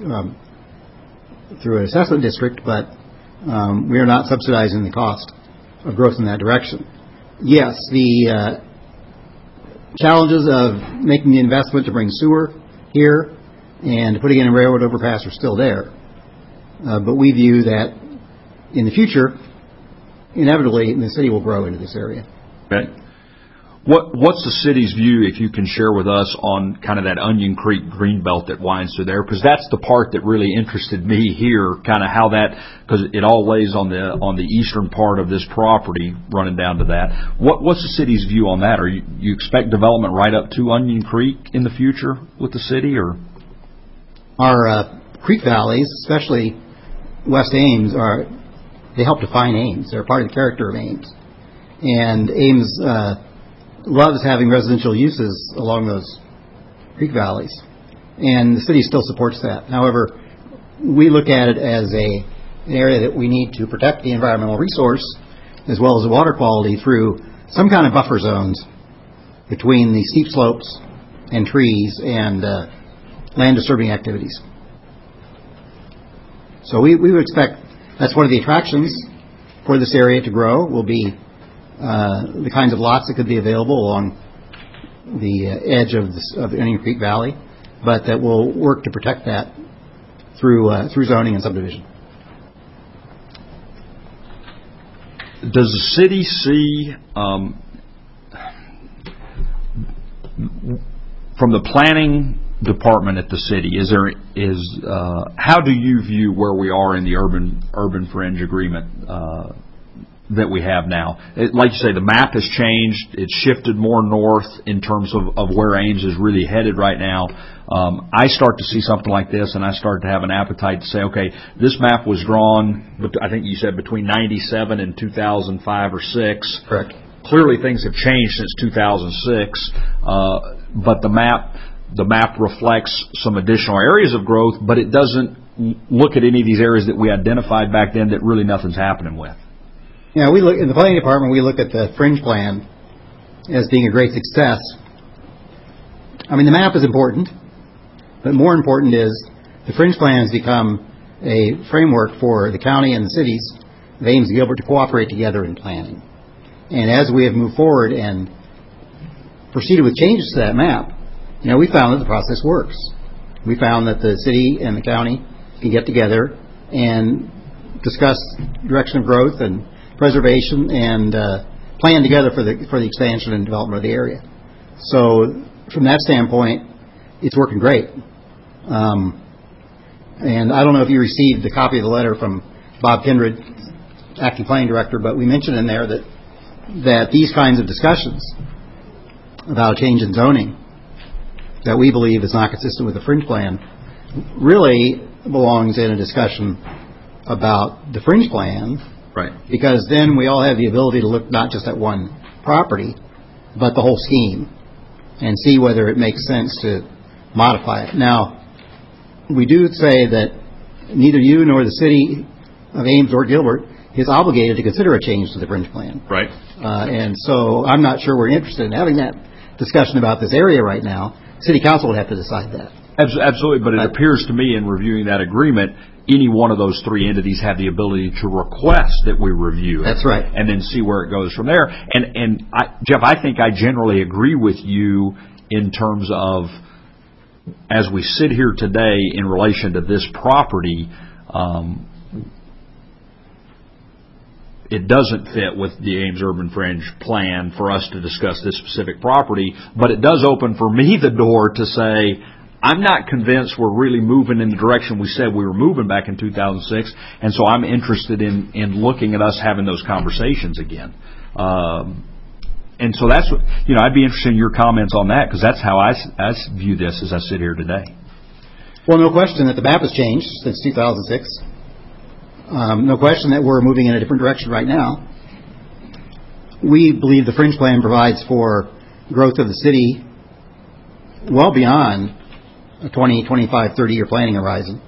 an assessment district, but we are not subsidizing the cost of growth in that direction. Yes, the challenges of making the investment to bring sewer here and putting in a railroad overpass are still there. But we view that in the future, inevitably, the city will grow into this area. Okay. What's the city's view, if you can share with us, on kind of that Onion Creek greenbelt that winds through there? Because that's the part that really interested me here, kind of how that, because it all lays on the eastern part of this property, running down to that. What's the city's view on that? Are you expect development right up to Onion Creek in the future with the city, or? Our creek valleys, especially West Ames, they help define Ames. They're part of the character of Ames, and Ames loves having residential uses along those creek valleys, and the city still supports that. However, we look at it as an area that we need to protect the environmental resource as well as the water quality through some kind of buffer zones between the steep slopes and trees and land disturbing activities. So we would expect that's one of the attractions for this area to grow will be the kinds of lots that could be available along the edge of the Onion Creek Valley, but that will work to protect that through zoning and subdivision. Does the city see from the planning department at the city, how do you view where we are in the urban fringe agreement that we have now? Like you say, the map has changed. It's shifted more north in terms of where Ames is really headed right now. I start to see something like this, and I start to have an appetite to say, okay, this map was drawn, I think you said between 97 and 2005 or 6. Correct. Clearly things have changed since 2006, but the map reflects some additional areas of growth, but it doesn't look at any of these areas that we identified back then that really nothing's happening with. Yeah, we look in the planning department. We look at the fringe plan as being a great success. I mean, the map is important, but more important is the fringe plan has become a framework for the county and the cities of Ames and Gilbert to cooperate together in planning. And as we have moved forward and proceeded with changes to that map, we found that the process works. We found that the city and the county can get together and discuss direction of growth and preservation and plan together for the expansion and development of the area. So from that standpoint, it's working great. And I don't know if you received the copy of the letter from Bob Kindred, acting planning director, but we mentioned in there that these kinds of discussions about change in zoning that we believe is not consistent with the fringe plan really belongs in a discussion about the fringe plan. Right. Because then we all have the ability to look not just at one property, but the whole scheme and see whether it makes sense to modify it. Now, we do say that neither you nor the city of Ames or Gilbert is obligated to consider a change to the fringe plan. Right. And so I'm not sure we're interested in having that discussion about this area right now. City council would have to decide that. Absolutely, but it appears to me in reviewing that agreement, any one of those three entities have the ability to request that we review it. That's right. And then see where it goes from there. And Jeff, I think I generally agree with you in terms of, as we sit here today in relation to this property, it doesn't fit with the Ames Urban Fringe plan for us to discuss this specific property, but it does open for me the door to say, I'm not convinced we're really moving in the direction we said we were moving back in 2006, and so I'm interested in looking at us having those conversations again. And so that's what, I'd be interested in your comments on that, because that's how I view this as I sit here today. Well, no question that the map has changed since 2006. No question that we're moving in a different direction right now. We believe the fringe plan provides for growth of the city well beyond a 20, 25, 30-year planning horizon.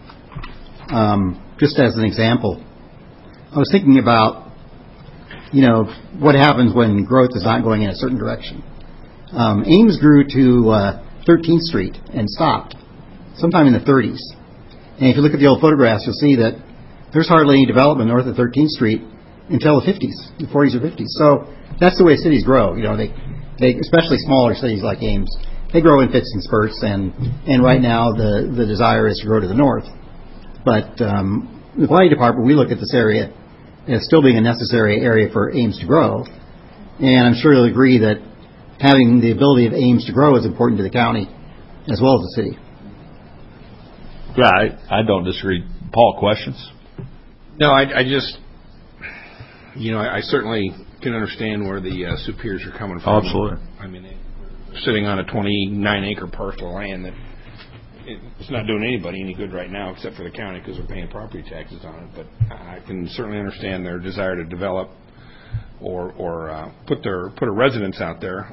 Just as an example, I was thinking about, what happens when growth is not going in a certain direction. Ames grew to 13th Street and stopped sometime in the 30s. And if you look at the old photographs, you'll see that there's hardly any development north of 13th Street until the 50s, the 40s or 50s. So that's the way cities grow. They especially smaller cities like Ames, they grow in fits and spurts, and right now the desire is to grow to the north. But the planning department, we look at this area as still being a necessary area for Ames to grow. And I'm sure you'll agree that having the ability of Ames to grow is important to the county as well as the city. Yeah, I don't disagree. Paul, questions? No, I just, I certainly can understand where the superiors are coming from. Oh, absolutely. I mean, they're sitting on a 29-acre parcel of land that it's not doing anybody any good right now except for the county because they're paying property taxes on it. But I can certainly understand their desire to develop or put a residence out there.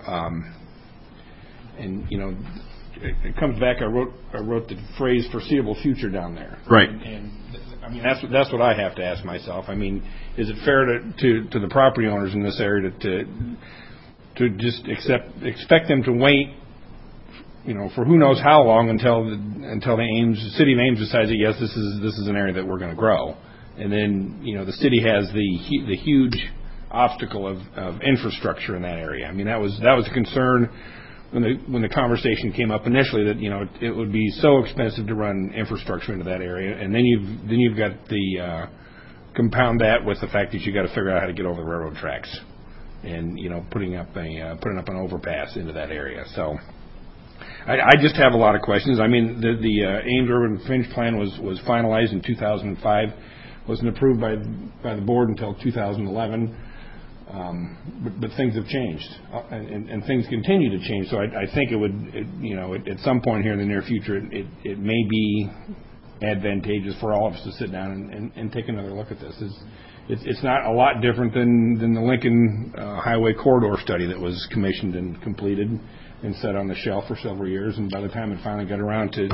And it comes back. I wrote the phrase "foreseeable future" down there. Right. And I mean that's what I have to ask myself. I mean, is it fair to the property owners in this area to just expect them to wait, for who knows how long until the city of Ames decides that yes, this is an area that we're going to grow, and then the city has the huge obstacle of infrastructure in that area. I mean that was a concern when the conversation came up initially that it would be so expensive to run infrastructure into that area, and then you've got the compound that with the fact that you got to figure out how to get over the railroad tracks, and putting up an overpass into that area. So I just have a lot of questions. I mean, the Ames Urban Fringe Plan was finalized in 2005, wasn't approved by the board until 2011, but things have changed, and things continue to change. So I think it would, at some point here in the near future, it may be advantageous for all of us to sit down and take another look at this. It's not a lot different than the Lincoln Highway Corridor study that was commissioned and completed and set on the shelf for several years, and by the time it finally got around to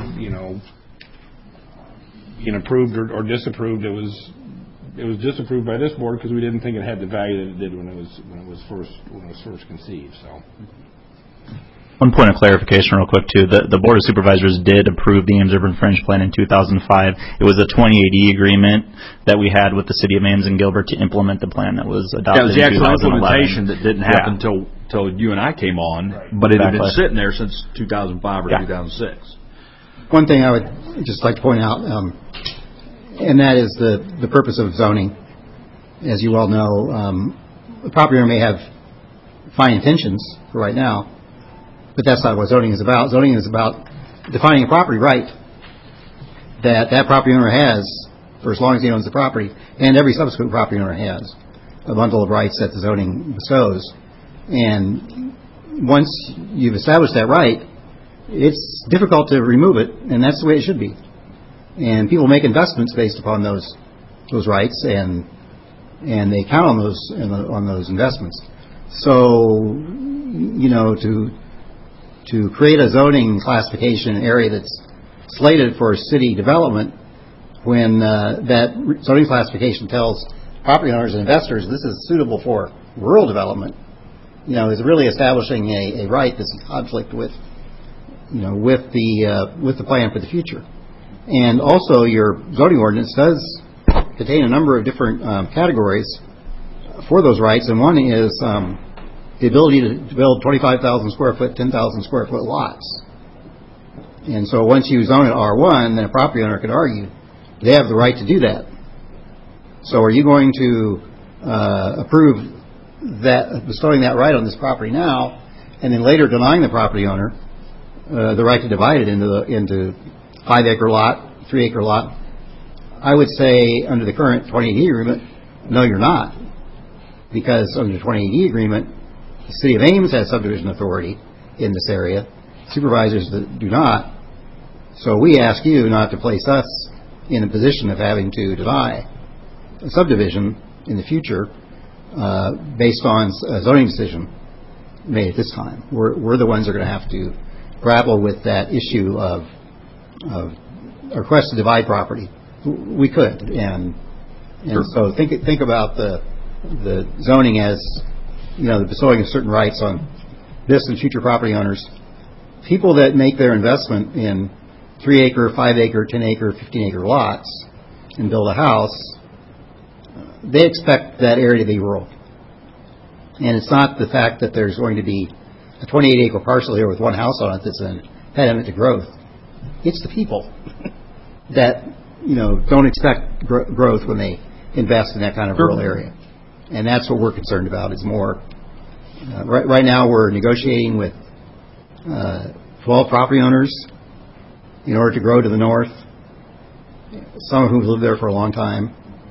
being approved or disapproved, it was disapproved by this board because we didn't think it had the value that it did when it was first conceived. So. One point of clarification real quick, too. The Board of Supervisors did approve the Ames Urban Fringe Plan in 2005. It was a 2080 agreement that we had with the City of Ames and Gilbert to implement the plan that was adopted in 2011. Yeah, it was the actual implementation that didn't happen till you and I came on, but it had been sitting there since 2005 or 2006. One thing I would just like to point out, and that is the purpose of zoning. As you all know, the property owner may have fine intentions for right now, but that's not what zoning is about. Zoning is about defining a property right that property owner has for as long as he owns the property, and every subsequent property owner has a bundle of rights that the zoning bestows. And once you've established that right, it's difficult to remove it, and that's the way it should be. And people make investments based upon those rights, and they count on those investments. So, to create a zoning classification area that's slated for city development, when that zoning classification tells property owners and investors this is suitable for rural development, is really establishing a right that's in conflict with the plan for the future. And also, your zoning ordinance does contain a number of different categories for those rights, and one is the ability to build 25,000 square foot, 10,000 square foot lots. And so once you zone it R1, then a property owner could argue they have the right to do that. So are you going to approve that, bestowing that right on this property now, and then later denying the property owner the right to divide it into 5-acre lot, 3-acre lot? I would say under the current 2080 agreement, no, you're not. Because under the 2080 agreement, the City of Ames has subdivision authority in this area. Supervisors do not. So we ask you not to place us in a position of having to deny a subdivision in the future based on a zoning decision made at this time. We're the ones that are going to have to grapple with that issue of a request to divide property. We could, and so think about the zoning as the bestowing of certain rights on this and future property owners. People that make their investment in 3-acre, 5-acre, 10-acre, 15-acre lots and build a house, they expect that area to be rural. And it's not the fact that there's going to be a 28-acre parcel here with one house on it that's an impediment to growth. It's the people that don't expect growth when they invest in that kind of rural area. And that's what we're concerned about. Is more right now we're negotiating with 12 property owners in order to grow to the north, some of whom have lived there for a long time,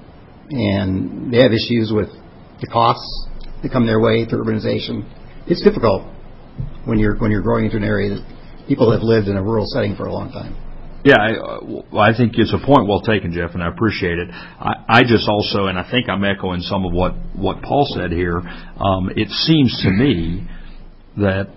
and they have issues with the costs that come their way through urbanization. It's difficult when you're growing into an area that people have lived in a rural setting for a long time. Yeah, I think it's a point well taken, Jeff, and I appreciate it. I just also, and I think I'm echoing some of what Paul said here, it seems to me that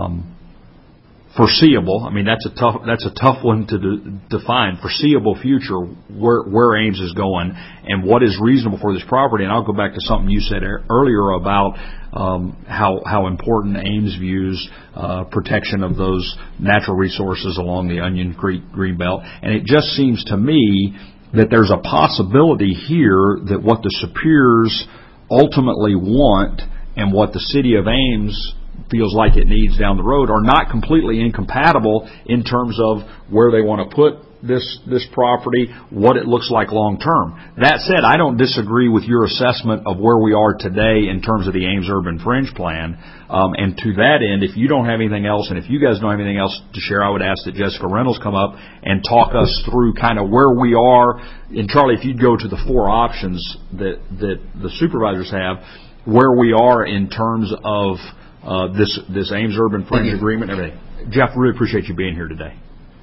foreseeable, I mean, that's a tough one to define, foreseeable future, where Ames is going and what is reasonable for this property. And I'll go back to something you said earlier about how important Ames views protection of those natural resources along the Onion Creek Greenbelt. And it just seems to me that there's a possibility here that what the Superiors ultimately want and what the City of Ames feels like it needs down the road are not completely incompatible in terms of where they want to put this property, what it looks like long term. That said, I don't disagree with your assessment of where we are today in terms of the Ames Urban Fringe Plan. And to that end, if you don't have anything else, and if you guys don't have anything else to share, I would ask that Jessica Reynolds come up and talk us through kind of where we are. And Charlie, if you'd go to the 4 options that the supervisors have, where we are in terms of this Ames Urban Fringe Agreement and everything. Jeff, really appreciate you being here today.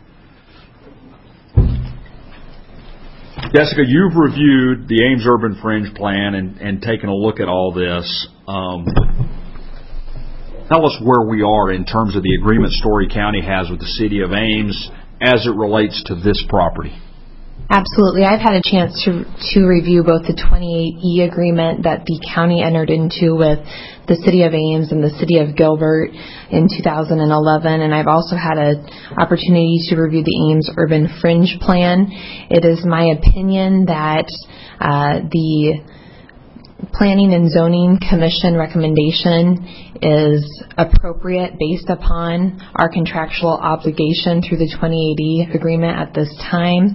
Jessica, you've reviewed the Ames Urban Fringe Plan and taken a look at all this. Tell us where we are in terms of the agreement Story County has with the City of Ames as it relates to this property. Absolutely. I've had a chance to review both the 28E agreement that the county entered into with the City of Ames and the City of Gilbert in 2011, and I've also had an opportunity to review the Ames Urban Fringe Plan. It is my opinion that the Planning and Zoning Commission recommendation is appropriate based upon our contractual obligation through the 28E agreement at this time.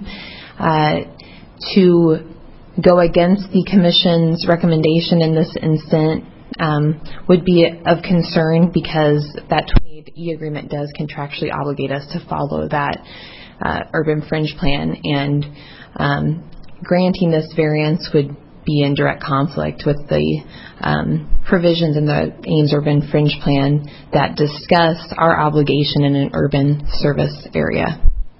To go against the Commission's recommendation in this instant would be of concern because that 28E agreement does contractually obligate us to follow that urban fringe plan, and granting this variance would be in direct conflict with the provisions in the Ames Urban Fringe Plan that discuss our obligation in an urban service area.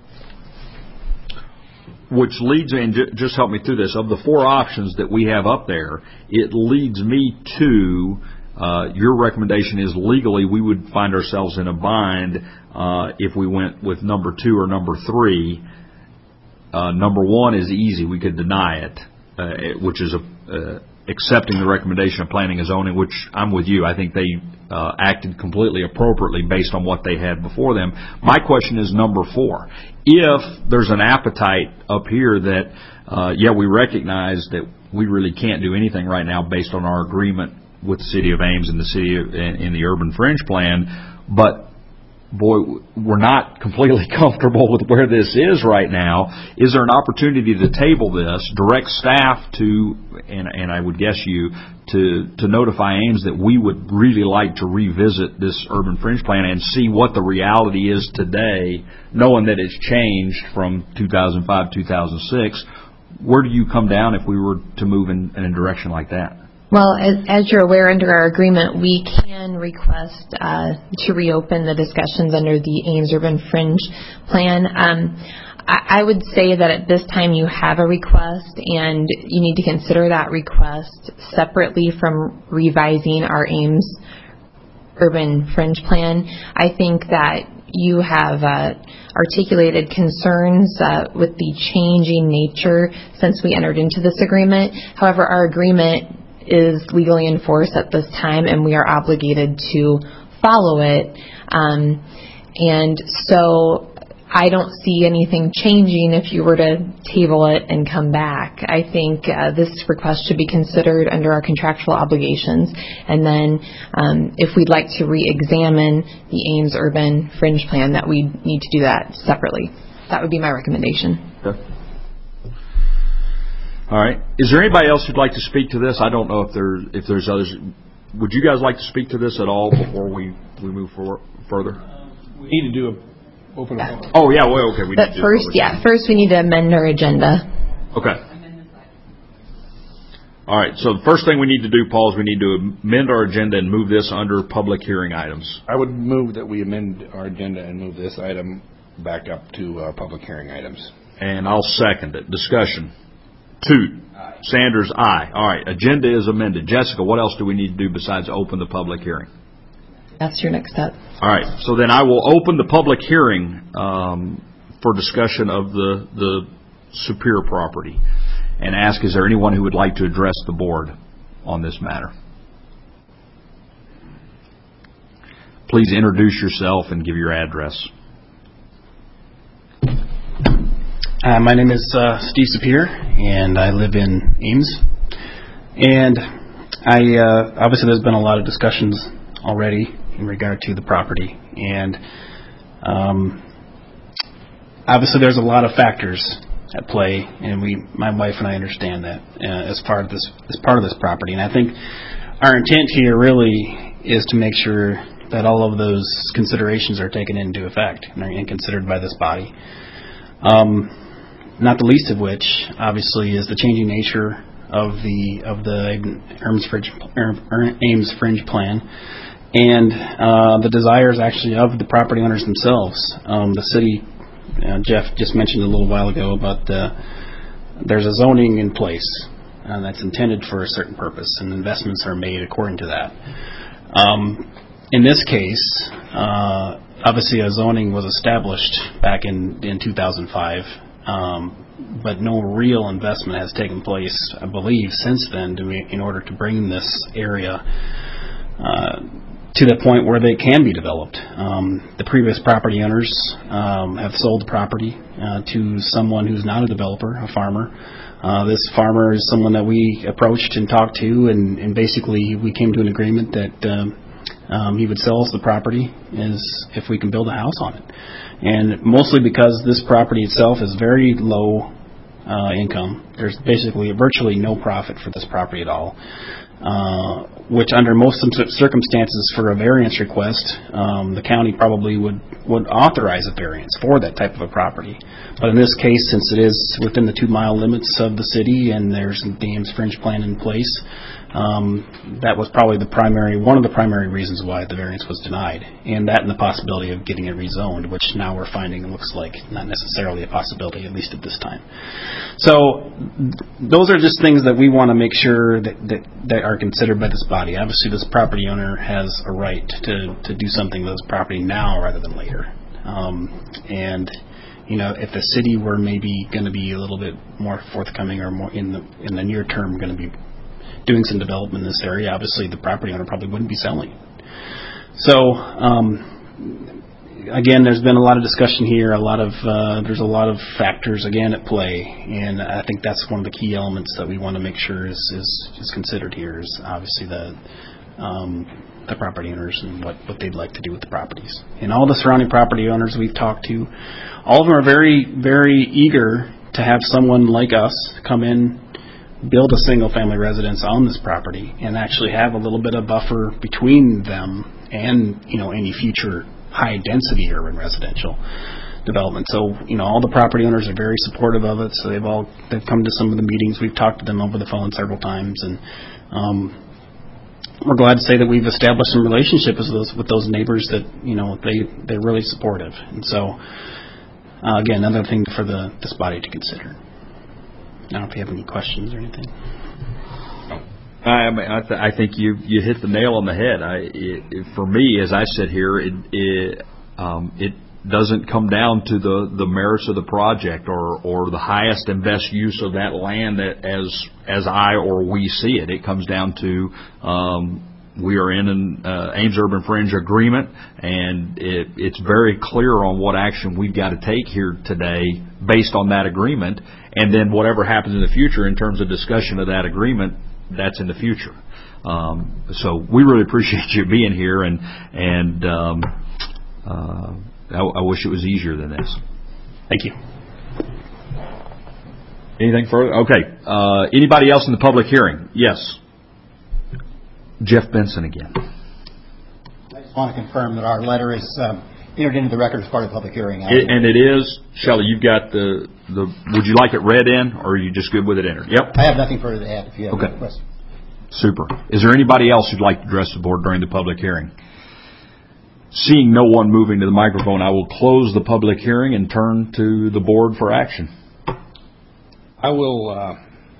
Which leads me, and just help me through this, of the 4 options that we have up there, it leads me to your recommendation is legally we would find ourselves in a bind if we went with number 2 or number 3. Number 1 is easy. We could deny it, which is accepting the recommendation of Planning and Zoning, which I'm with you. I think they acted completely appropriately based on what they had before them. My question is number 4. If there's an appetite up here that, we recognize that we really can't do anything right now based on our agreement with the City of Ames and the City in the Urban Fringe Plan, but boy, we're not completely comfortable with where this is right now. Is there an opportunity to table this, direct staff to, and I would guess you, to notify Ames that we would really like to revisit this Urban Fringe Plan and see what the reality is today, knowing that it's changed from 2005, 2006. Where do you come down if we were to move in a direction like that? Well, as you're aware, under our agreement, we can request to reopen the discussions under the Ames Urban Fringe Plan. I would say that at this time you have a request, and you need to consider that request separately from revising our Ames Urban Fringe Plan. I think that you have articulated concerns with the changing nature since we entered into this agreement. However, our agreement is legally enforced at this time, and we are obligated to follow it. And so I don't see anything changing if you were to table it and come back. I think this request should be considered under our contractual obligations, and then if we'd like to re-examine the Ames Urban Fringe Plan, that we need to do that separately. That would be my recommendation. Okay. All right. Is there anybody else who'd like to speak to this? I don't know if there's others. Would you guys like to speak to this at all before we move further? We need to do a open. Oh yeah, well, okay. But first we need to amend our agenda. Okay. All right. So the first thing we need to do, Paul, is we need to amend our agenda and move this under public hearing items. I would move that we amend our agenda and move this item back up to public hearing items. And I'll second it. Discussion. Toot. Aye. Sanders, aye. All right. Agenda is amended. Jessica, what else do we need to do besides open the public hearing? That's your next step. All right. So then I will open the public hearing for discussion of the Superior property and ask, is there anyone who would like to address the board on this matter? Please introduce yourself and give your address. My name is Steve Sapir, and I live in Ames. And obviously there's been a lot of discussions already in regard to the property. And obviously there's a lot of factors at play, and my wife and I understand that as part of this property. And I think our intent here really is to make sure that all of those considerations are taken into effect and considered by this body. Not the least of which, obviously, is the changing nature of the Ames Fringe Plan, and the desires actually of the property owners themselves. The city, Jeff just mentioned a little while ago about there's a zoning in place that's intended for a certain purpose, and investments are made according to that. In this case, obviously a zoning was established back in 2005, but no real investment has taken place, I believe, since then in order to bring this area to the point where they can be developed. The previous property owners have sold the property to someone who's not a developer, a farmer. This farmer is someone that we approached and talked to, and basically we came to an agreement that he would sell us the property if we can build a house on it. And mostly because this property itself is very low income. There's basically virtually no profit for this property at all, which under most circumstances for a variance request, the county probably would authorize a variance for that type of a property. But in this case, since it is within the 2-mile limits of the city and there's the Ames Fringe Plan in place, that was probably one of the primary reasons why the variance was denied, and that and the possibility of getting it rezoned, which now we're finding looks like not necessarily a possibility, at least at this time. So those are just things that we want to make sure that are considered by this body. Obviously, this property owner has a right to do something with this property now rather than later. And if the city were maybe going to be a little bit more forthcoming or more in the near term going to be doing some development in this area, obviously the property owner probably wouldn't be selling. So again, there's been a lot of discussion here. There's a lot of factors again at play, and I think that's one of the key elements that we want to make sure is considered here. Is obviously the property owners and what they'd like to do with the properties. And all the surrounding property owners we've talked to, all of them are very, very eager to have someone like us come in, build a single-family residence on this property, and actually have a little bit of buffer between them and any future high-density urban residential development. So all the property owners are very supportive of it. So they've come to some of the meetings. We've talked to them over the phone several times, and we're glad to say that we've established some relationships with those neighbors that they're really supportive. And so again, another thing for this body to consider. I don't know if you have any questions or anything. I think you hit the nail on the head. For me, as I sit here, it doesn't come down to the merits of the project or the highest and best use of that land as I or we see it. It comes down to we are in an Ames Urban Fringe agreement, and it's very clear on what action we've got to take here today based on that agreement. And then whatever happens in the future in terms of discussion of that agreement, that's in the future. So we really appreciate you being here, and I wish it was easier than this. Thank you. Anything further? Okay. Anybody else in the public hearing? Yes. Jeff Benson again. I just want to confirm that our letter is entered into the record as part of the public hearing. And it is. Shelley, you've got the. Would you like it read in, or are you just good with it entered? Yep. I have nothing further to add if you have any questions. Super. Is there anybody else who'd like to address the board during the public hearing? Seeing no one moving to the microphone, I will close the public hearing and turn to the board for action. I will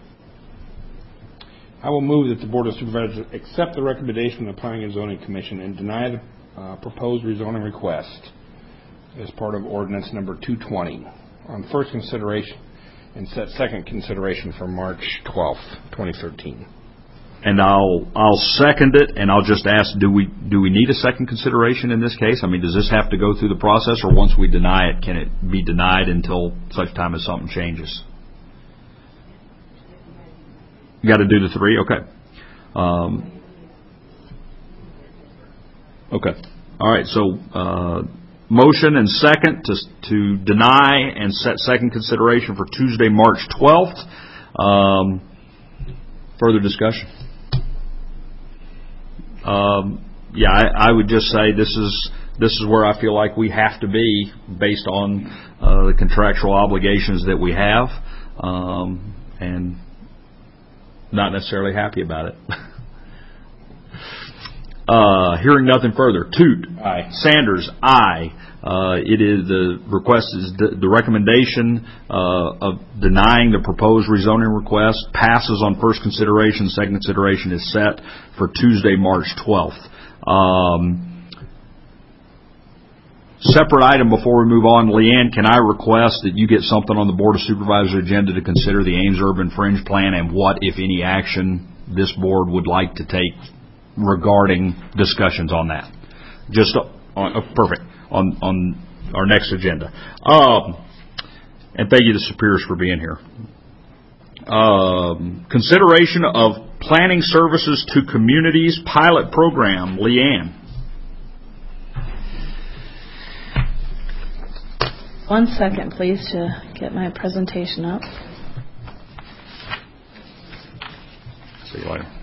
move that the Board of Supervisors accept the recommendation of the Planning and Zoning Commission and deny the proposed rezoning request as part of ordinance number 220 on first consideration and set second consideration for March 12th, 2013. And I'll second it, and I'll just ask, do we need a second consideration in this case? I mean, does this have to go through the process, or once we deny it, can it be denied until such time as something changes? You got to do the 3? Okay. Okay. All right. So motion and second to deny and set second consideration for Tuesday, March 12th. Further discussion? I would just say this is where I feel like we have to be based on the contractual obligations that we have, and not necessarily happy about it. Hearing nothing further. Toot. Aye. Sanders. Aye. It is the request is the recommendation of denying the proposed rezoning request passes on first consideration. Second consideration is set for Tuesday, March 12th. Separate item before we move on, Leanne, can I request that you get something on the Board of Supervisors agenda to consider the Ames Urban Fringe Plan and what, if any, action this board would like to take regarding discussions on that? Just perfect on our next agenda. And thank you to Superiors for being here. Consideration of planning services to communities pilot program. Leanne. 1 second, please, to get my presentation up. See you later.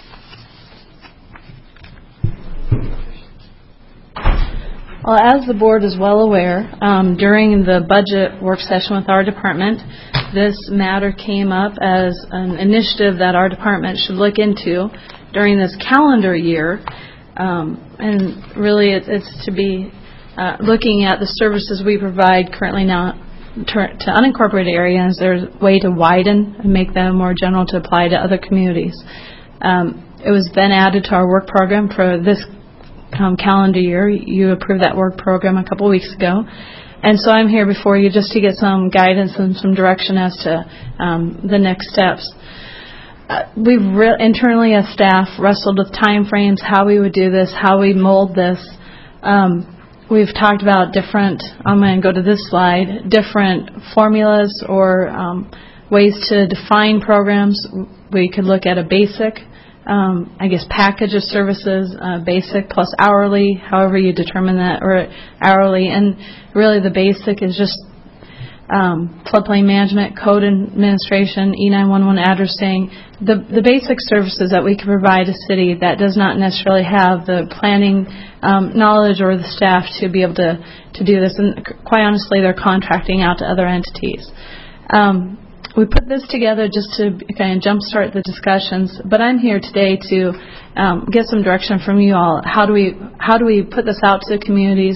Well, as the board is well aware, during the budget work session with our department, this matter came up as an initiative that our department should look into during this calendar year. And really, it's to be looking at the services we provide currently now to unincorporated areas. There's a way to widen and make them more general to apply to other communities. It was then added to our work program for this calendar year. You approved that work program a couple weeks ago. And so I'm here before you just to get some guidance and some direction as to the next steps. We've internally as staff wrestled with time frames, how we would do this, how we mold this. We've talked about different, I'm going to go to this slide, different formulas or ways to define programs. We could look at a basic, package of services, basic plus hourly, however you determine that, or hourly. And really the basic is just floodplain management, code administration, E911 addressing, the basic services that we can provide a city that does not necessarily have the planning knowledge or the staff to be able to do this. And quite honestly, they're contracting out to other entities. We put this together just to kind of jumpstart the discussions, but I'm here today to get some direction from you all. How do we put this out to the communities?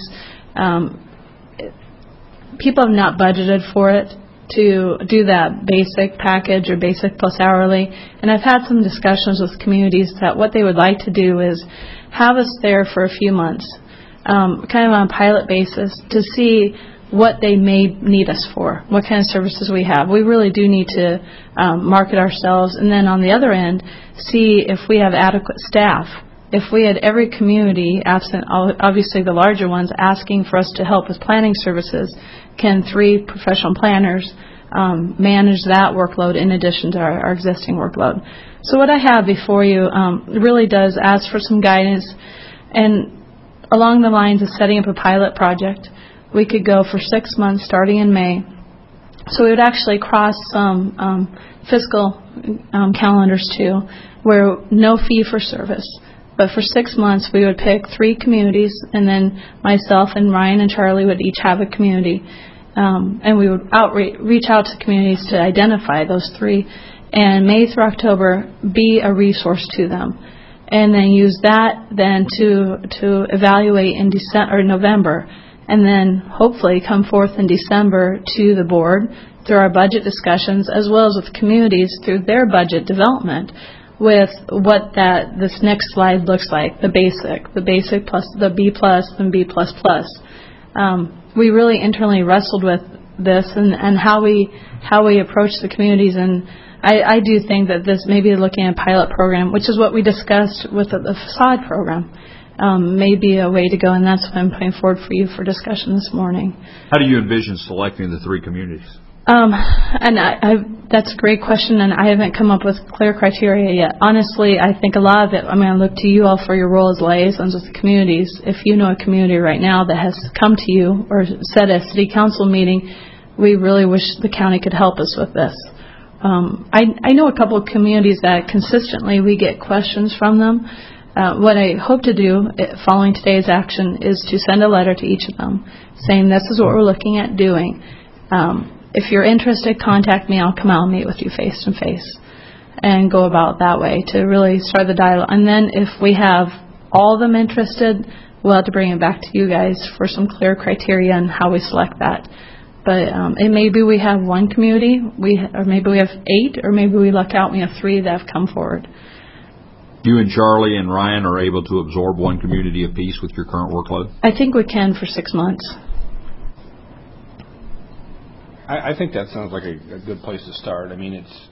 People have not budgeted for it to do that basic package or basic plus hourly, and I've had some discussions with communities that what they would like to do is have us there for a few months, kind of on a pilot basis, to see what they may need us for, what kind of services we have. We really do need to market ourselves, and then on the other end, see if we have adequate staff. If we had every community, absent obviously the larger ones, asking for us to help with planning services, can 3 professional planners manage that workload in addition to our existing workload? So what I have before you really does ask for some guidance, and along the lines of setting up a pilot project. We could go for 6 months starting in May. So we would actually cross some fiscal calendars too, where no fee for service. But for 6 months, we would pick 3 communities, and then myself and Ryan and Charlie would each have a community. And we would reach out to communities to identify those 3, and May through October be a resource to them. And then use that then to evaluate in December or November, and then hopefully come forth in December to the board through our budget discussions, as well as with communities through their budget development, with what this next slide looks like, the basic plus the B plus and B plus plus. We really internally wrestled with this and how we approach the communities, and I do think that this may be looking at a pilot program, which is what we discussed with the facade program, may be a way to go, and that's what I'm putting forward for you for discussion this morning. How do you envision selecting the 3 communities? And that's a great question, and I haven't come up with clear criteria yet. Honestly, I think a lot of it, I look to you all for your role as liaisons with the communities. If you know a community right now that has come to you or said at a city council meeting, we really wish the county could help us with this. I know a couple of communities that consistently we get questions from them. What I hope to do following today's action is to send a letter to each of them saying this is what we're looking at doing. If you're interested, contact me. I'll come out and meet with you face to face and go about that way to really start the dialogue. And then if we have all of them interested, we'll have to bring it back to you guys for some clear criteria on how we select that. But it maybe we have one community, or maybe we have 8, or maybe we luck out and we have 3 that have come forward. You and Charlie and Ryan are able to absorb one community apiece with your current workload? I think we can for 6 months. I think that sounds like a good place to start. It's,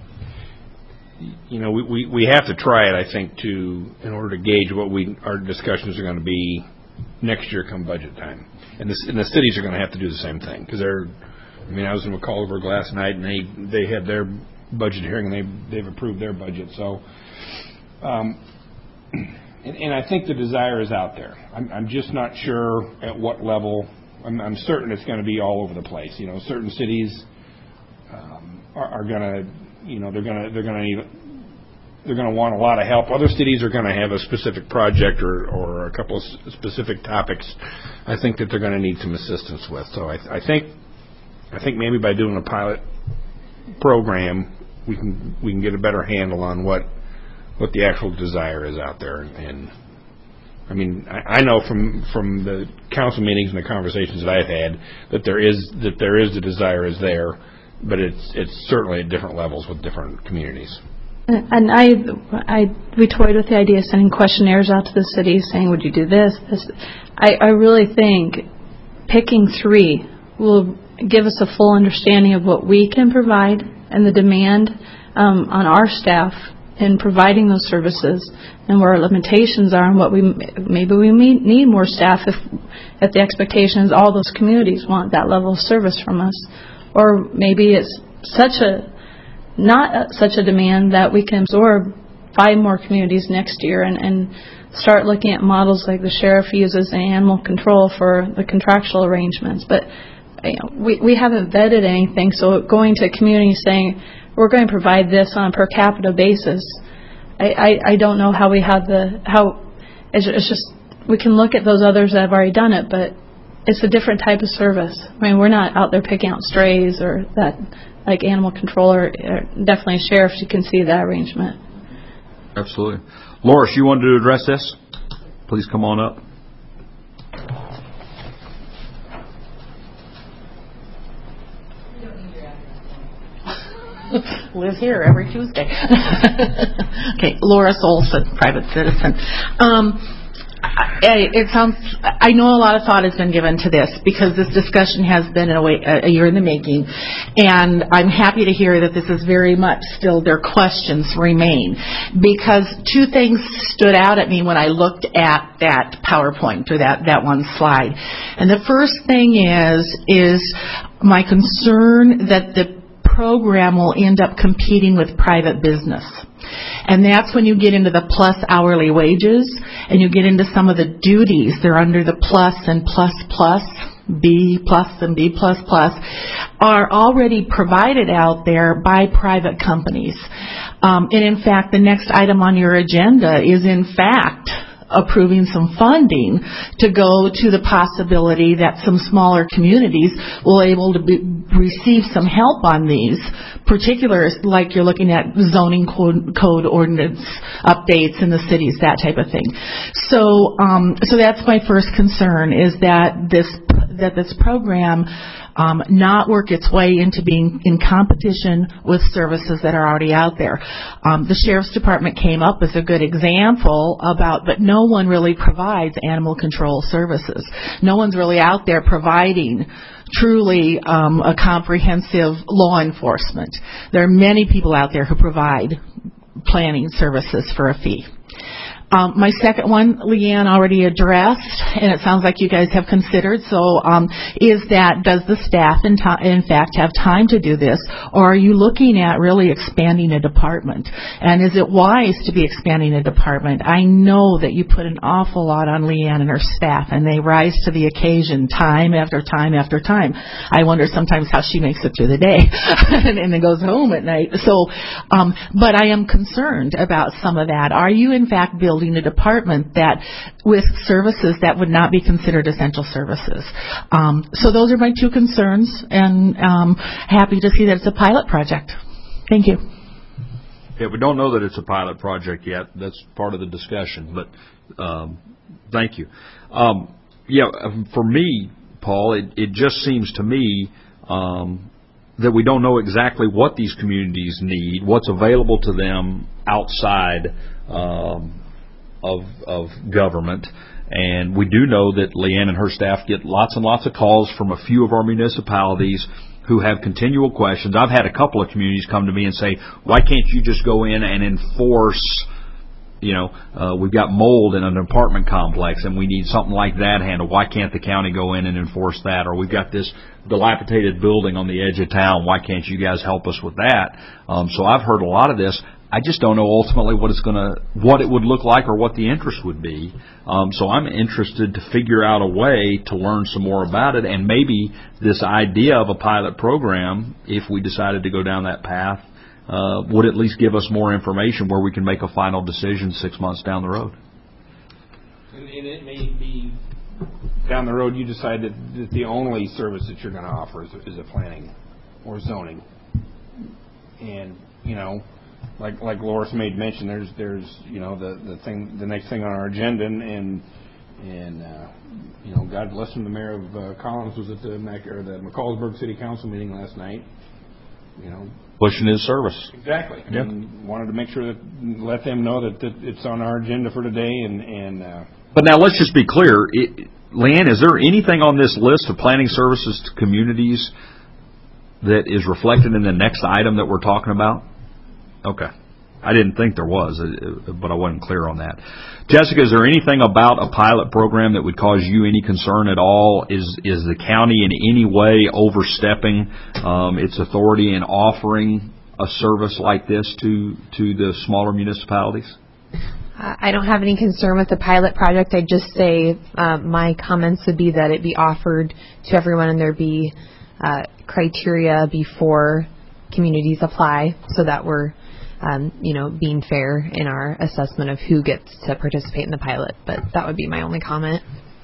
we have to try it, I think, in order to gauge what our discussions are going to be next year come budget time. And the cities are going to have to do the same thing. Because I was in McCulliver last night, and they had their budget hearing, and they've approved their budget. So, and I think the desire is out there. I'm just not sure at what level. I'm certain it's going to be all over the place. Certain cities are going to, they're going to want a lot of help. Other cities are going to have a specific project or a couple of specific topics. I think that they're going to need some assistance with. So I think maybe by doing a pilot program, we can get a better handle on what the actual desire is out there. And I know from the council meetings and the conversations that I've had that there is the desire is there, but it's certainly at different levels with different communities. And we toyed with the idea of sending questionnaires out to the cities saying, would you do this? I really think picking 3 will give us a full understanding of what we can provide and the demand on our staff in providing those services and where our limitations are and what maybe we need more staff if the expectation is all those communities want that level of service from us. Or maybe it's not such a demand that we can absorb 5 more communities next year and start looking at models like the sheriff uses in animal control for the contractual arrangements. But we haven't vetted anything, so going to communities saying we're going to provide this on a per capita basis, I don't know how we have it's just we can look at those others that have already done it, but it's a different type of service. We're not out there picking out strays or that. Like animal control or definitely sheriffs, you can see that arrangement. Absolutely. Loris, you wanted to address this? Please come on up. Live here every Tuesday. Okay, Loris Olson, private citizen. I know a lot of thought has been given to this because this discussion has been a year in the making, and I'm happy to hear that this is very much still their questions remain, because 2 things stood out at me when I looked at that PowerPoint or that one slide. And the first thing is my concern that the program will end up competing with private business. And that's when you get into the plus hourly wages and you get into some of the duties. They're under the plus and plus plus, B plus and B plus plus, are already provided out there by private companies. And in fact, the next item on your agenda is in fact approving some funding to go to the possibility that some smaller communities will able to receive some help on these, particulars like you're looking at zoning code ordinance updates in the cities, that type of thing. So that's my first concern, is that this program not work its way into being in competition with services that are already out there. The Sheriff's Department came up with a good example but no one really provides animal control services. No one's really out there providing truly a comprehensive law enforcement. There are many people out there who provide planning services for a fee. My second one, Leanne already addressed, and it sounds like you guys have considered, so is that does the staff in fact have time to do this, or are you looking at really expanding a department? And is it wise to be expanding a department? I know that you put an awful lot on Leanne and her staff, and they rise to the occasion time after time after time. I wonder sometimes how she makes it through the day and then goes home at night. So, but I am concerned about some of that. Are you in fact building a department that with services that would not be considered essential services? So those are my two concerns, and happy to see that it's a pilot project. Thank you. Yeah, we don't know that it's a pilot project yet. That's part of the discussion, but thank you. For me, Paul, it just seems to me that we don't know exactly what these communities need, what's available to them outside of government. And we do know that Leanne and her staff get lots and lots of calls from a few of our municipalities who have continual questions. I've had a couple of communities come to me and say, why can't you just go in and enforce, we've got mold in an apartment complex and we need something like that handled. Why can't the county go in and enforce that? Or we've got this dilapidated building on the edge of town. Why can't you guys help us with that? So I've heard a lot of this. I just don't know ultimately what it would look like or what the interest would be. So I'm interested to figure out a way to learn some more about it, and maybe this idea of a pilot program, if we decided to go down that path, would at least give us more information where we can make a final decision 6 months down the road. And it may be down the road you decide that the only service that you're going to offer is a planning or zoning. And, like Loris made mention, there's the next thing on our agenda, and God bless him, the mayor of Collins was at the McCallsburg City Council meeting last night. Pushing his service. Exactly. Yep. And wanted to make sure let them know that it's on our agenda for today. But now let's just be clear, Leanne, is there anything on this list of planning services to communities that is reflected in the next item that we're talking about? Okay. I didn't think there was, but I wasn't clear on that. Jessica, is there anything about a pilot program that would cause you any concern at all? Is the county in any way overstepping its authority in offering a service like this to the smaller municipalities? I don't have any concern with the pilot project. I'd just say my comments would be that it be offered to everyone and there be criteria before communities apply so that we're being fair in our assessment of who gets to participate in the pilot. But that would be my only comment.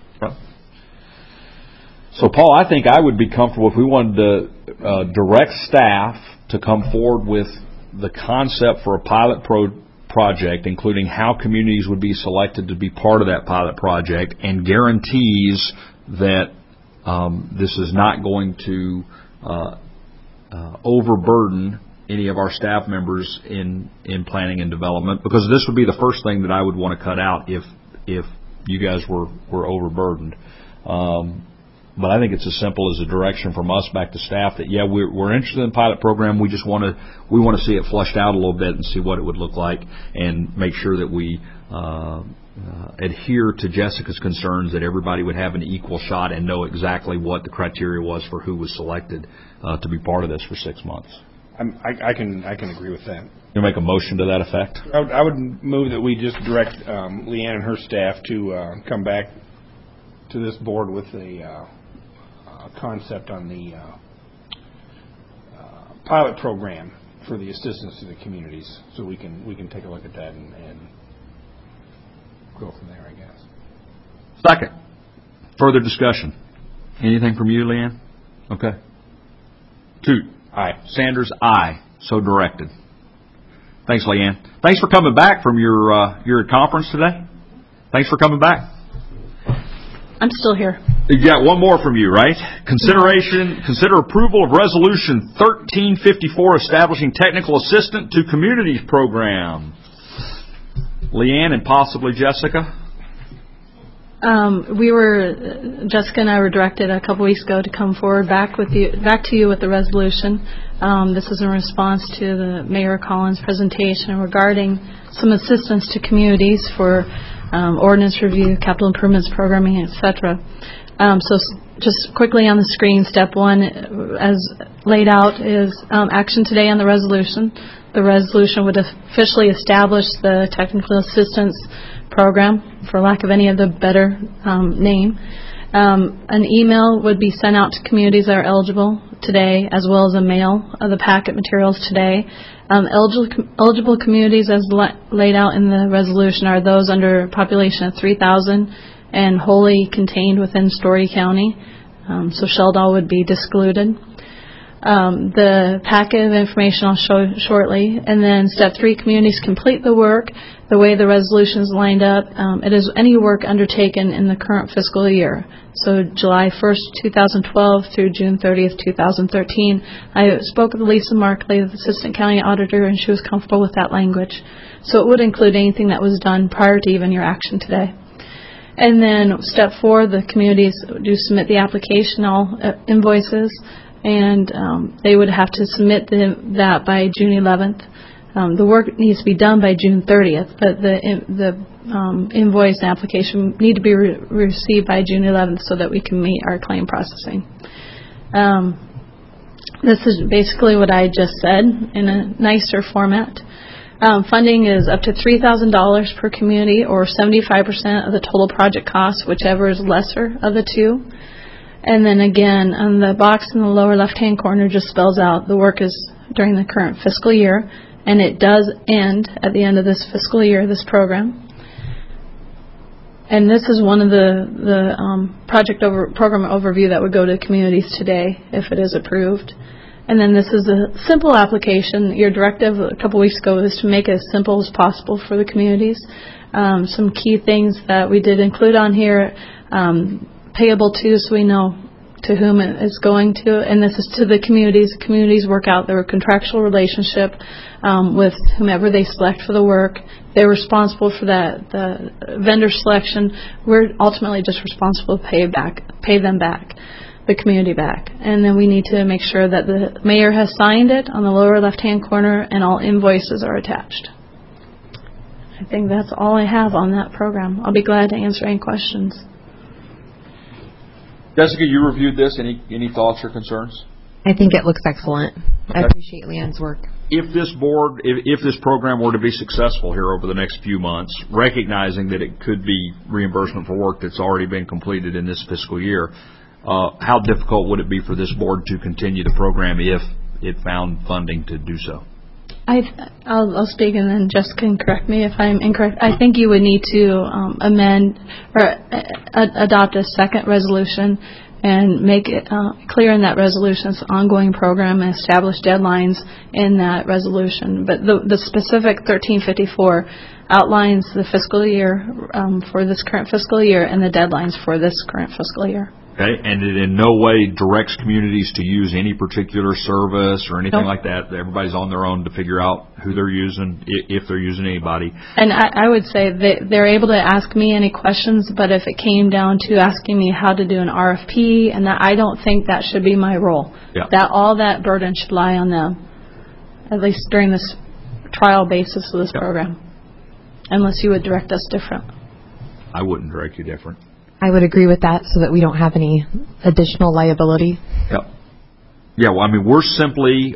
So, Paul, I think I would be comfortable if we wanted to direct staff to come forward with the concept for a pilot project, including how communities would be selected to be part of that pilot project, and guarantees that this is not going to overburden any of our staff members in planning and development, because this would be the first thing that I would want to cut out if you guys were overburdened. But I think it's as simple as a direction from us back to staff that we're interested in the pilot program. We just want to see it flushed out a little bit and see what it would look like, and make sure that we adhere to Jessica's concerns that everybody would have an equal shot and know exactly what the criteria was for who was selected to be part of this for 6 months. I can agree with that. You make a motion to that effect? I would move that we just direct Leanne and her staff to come back to this board with a concept on the pilot program for the assistance to the communities, so we can take a look at that and go from there, I guess. Second. Further discussion. Anything from you, Leanne? Okay. 2. Aye. Sanders, aye. So directed. Thanks, Leanne. Thanks for coming back from your conference today. Thanks for coming back. I'm still here. You got one more from you, right? Consider approval of Resolution 1354 establishing technical assistant to communities program. Leanne and possibly Jessica. Jessica and I were directed a couple weeks ago to come forward back to you with the resolution. This is in response to the Mayor Collins' presentation regarding some assistance to communities for ordinance review, capital improvements programming, etc. So just quickly on the screen, step 1, as laid out, is action today on the resolution. The resolution would officially establish the technical assistance program, for lack of any other better name. An email would be sent out to communities that are eligible today, as well as a mail of the packet materials today. Eligible communities, as laid out in the resolution, are those under a population of 3,000 and wholly contained within Story County. So Sheldon would be excluded. The packet of information I'll show shortly. And then step 3, communities complete the work. The way the resolution is lined up, it is any work undertaken in the current fiscal year. So July 1st, 2012 through June 30th, 2013. I spoke with Lisa Markley, the Assistant County Auditor, and she was comfortable with that language. So it would include anything that was done prior to even your action today. And then step 4, the communities do submit the application, all invoices, and they would have to submit that by June 11th. The work needs to be done by June 30th, but the invoice and application need to be received by June 11th so that we can meet our claim processing. This is basically what I just said in a nicer format. Funding is up to $3,000 per community, or 75% of the total project cost, whichever is lesser of the two. And then again, on the box in the lower left-hand corner just spells out the work is during the current fiscal year, and it does end at the end of this fiscal year, this program. And this is one of the program overview that would go to communities today if it is approved. And then this is a simple application. Your directive a couple weeks ago was to make it as simple as possible for the communities. Some key things that we did include on here, payable to, so we know to whom it is going to, and this is to the communities. The communities work out their contractual relationship with whomever they select for the work. They're responsible for that, the vendor selection. We're ultimately just responsible to pay them back, the community back. And then we need to make sure that the mayor has signed it on the lower left-hand corner and all invoices are attached. I think that's all I have on that program. I'll be glad to answer any questions. Jessica, you reviewed this. Any thoughts or concerns? I think it looks excellent. Okay. I appreciate Leanne's work. If this board, if this program were to be successful here over the next few months, recognizing that it could be reimbursement for work that's already been completed in this fiscal year, how difficult would it be for this board to continue the program if it found funding to do so? I'll speak, and then Jessica can correct me if I'm incorrect. I think you would need to amend or adopt a second resolution and make it clear in that resolution it's an ongoing program and establish deadlines in that resolution. But the specific 1354 outlines the fiscal year for this current fiscal year and the deadlines for this current fiscal year. Okay, and it in no way directs communities to use any particular service or anything like that. Everybody's on their own to figure out who they're using, if they're using anybody. And I would say they're able to ask me any questions, but if it came down to asking me how to do an RFP, and that, I don't think that should be my role. Yeah. That all that burden should lie on them, at least during this trial basis of this program, unless you would direct us different. I wouldn't direct you different. I would agree with that so that we don't have any additional liability. Yep. Yeah, well, I mean, we're simply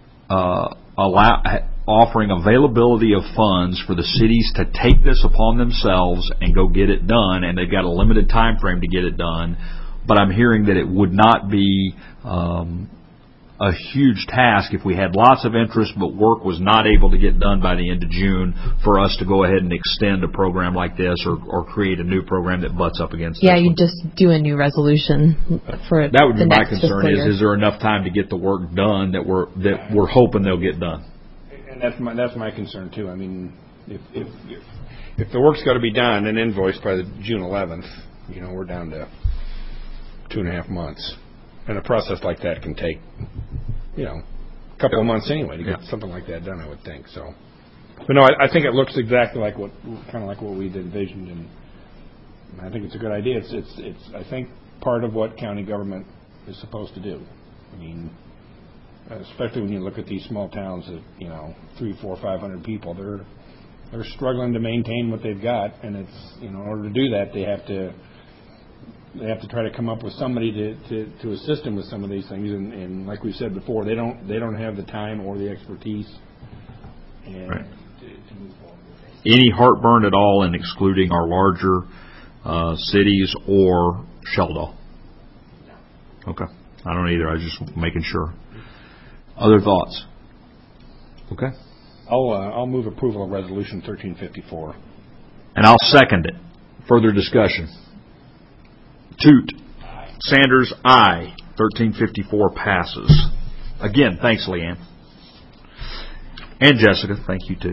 offering availability of funds for the cities to take this upon themselves and go get it done, and they've got a limited time frame to get it done. But I'm hearing that it would not be a huge task if we had lots of interest but work was not able to get done by the end of June for us to go ahead and extend a program like this or create a new program that butts up against this. Yeah, you just do a new resolution for that would be my concern is there enough time to get the work done that we're hoping they'll get done. And that's my concern too. I mean, if the work's got to be done and invoiced by the June 11th, we're down to 2.5 months. And a process like that can take, a couple of months anyway to get something like that done, I would think. So, but no, I think it looks exactly like what we envisioned, I think it's a good idea. It's I think part of what county government is supposed to do. I mean, especially when you look at these small towns that 300, 400, 500 people, they're struggling to maintain what they've got, and it's in order to do that they have to try to come up with somebody to assist them with some of these things, and like we said before, they don't have the time or the expertise and right. to move forward. Any heartburn at all in excluding our larger cities or Sheldon? Okay. I don't either. I was just making sure. Other thoughts? Okay. I'll move approval of Resolution 1354. And I'll second it. Further discussion. Toot. Aye. Sanders, aye. 1354 passes. Again, thanks, Leanne. And Jessica, thank you too.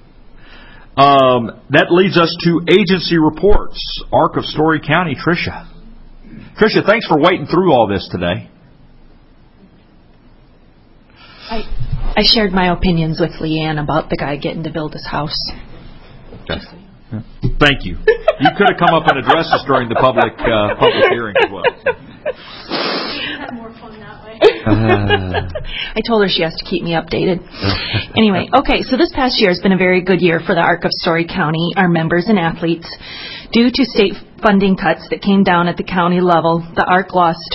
That leads us to agency reports. ARC of Story County, Tricia. Tricia, thanks for waiting through all this today. I shared my opinions with Leanne about the guy getting to build his house. Okay. Thank you. You could have come up and addressed us during the public hearing as well. Have more fun that way. I told her she has to keep me updated. Anyway, okay, so this past year has been a very good year for the ARC of Story County, our members and athletes. Due to state funding cuts that came down at the county level, the ARC lost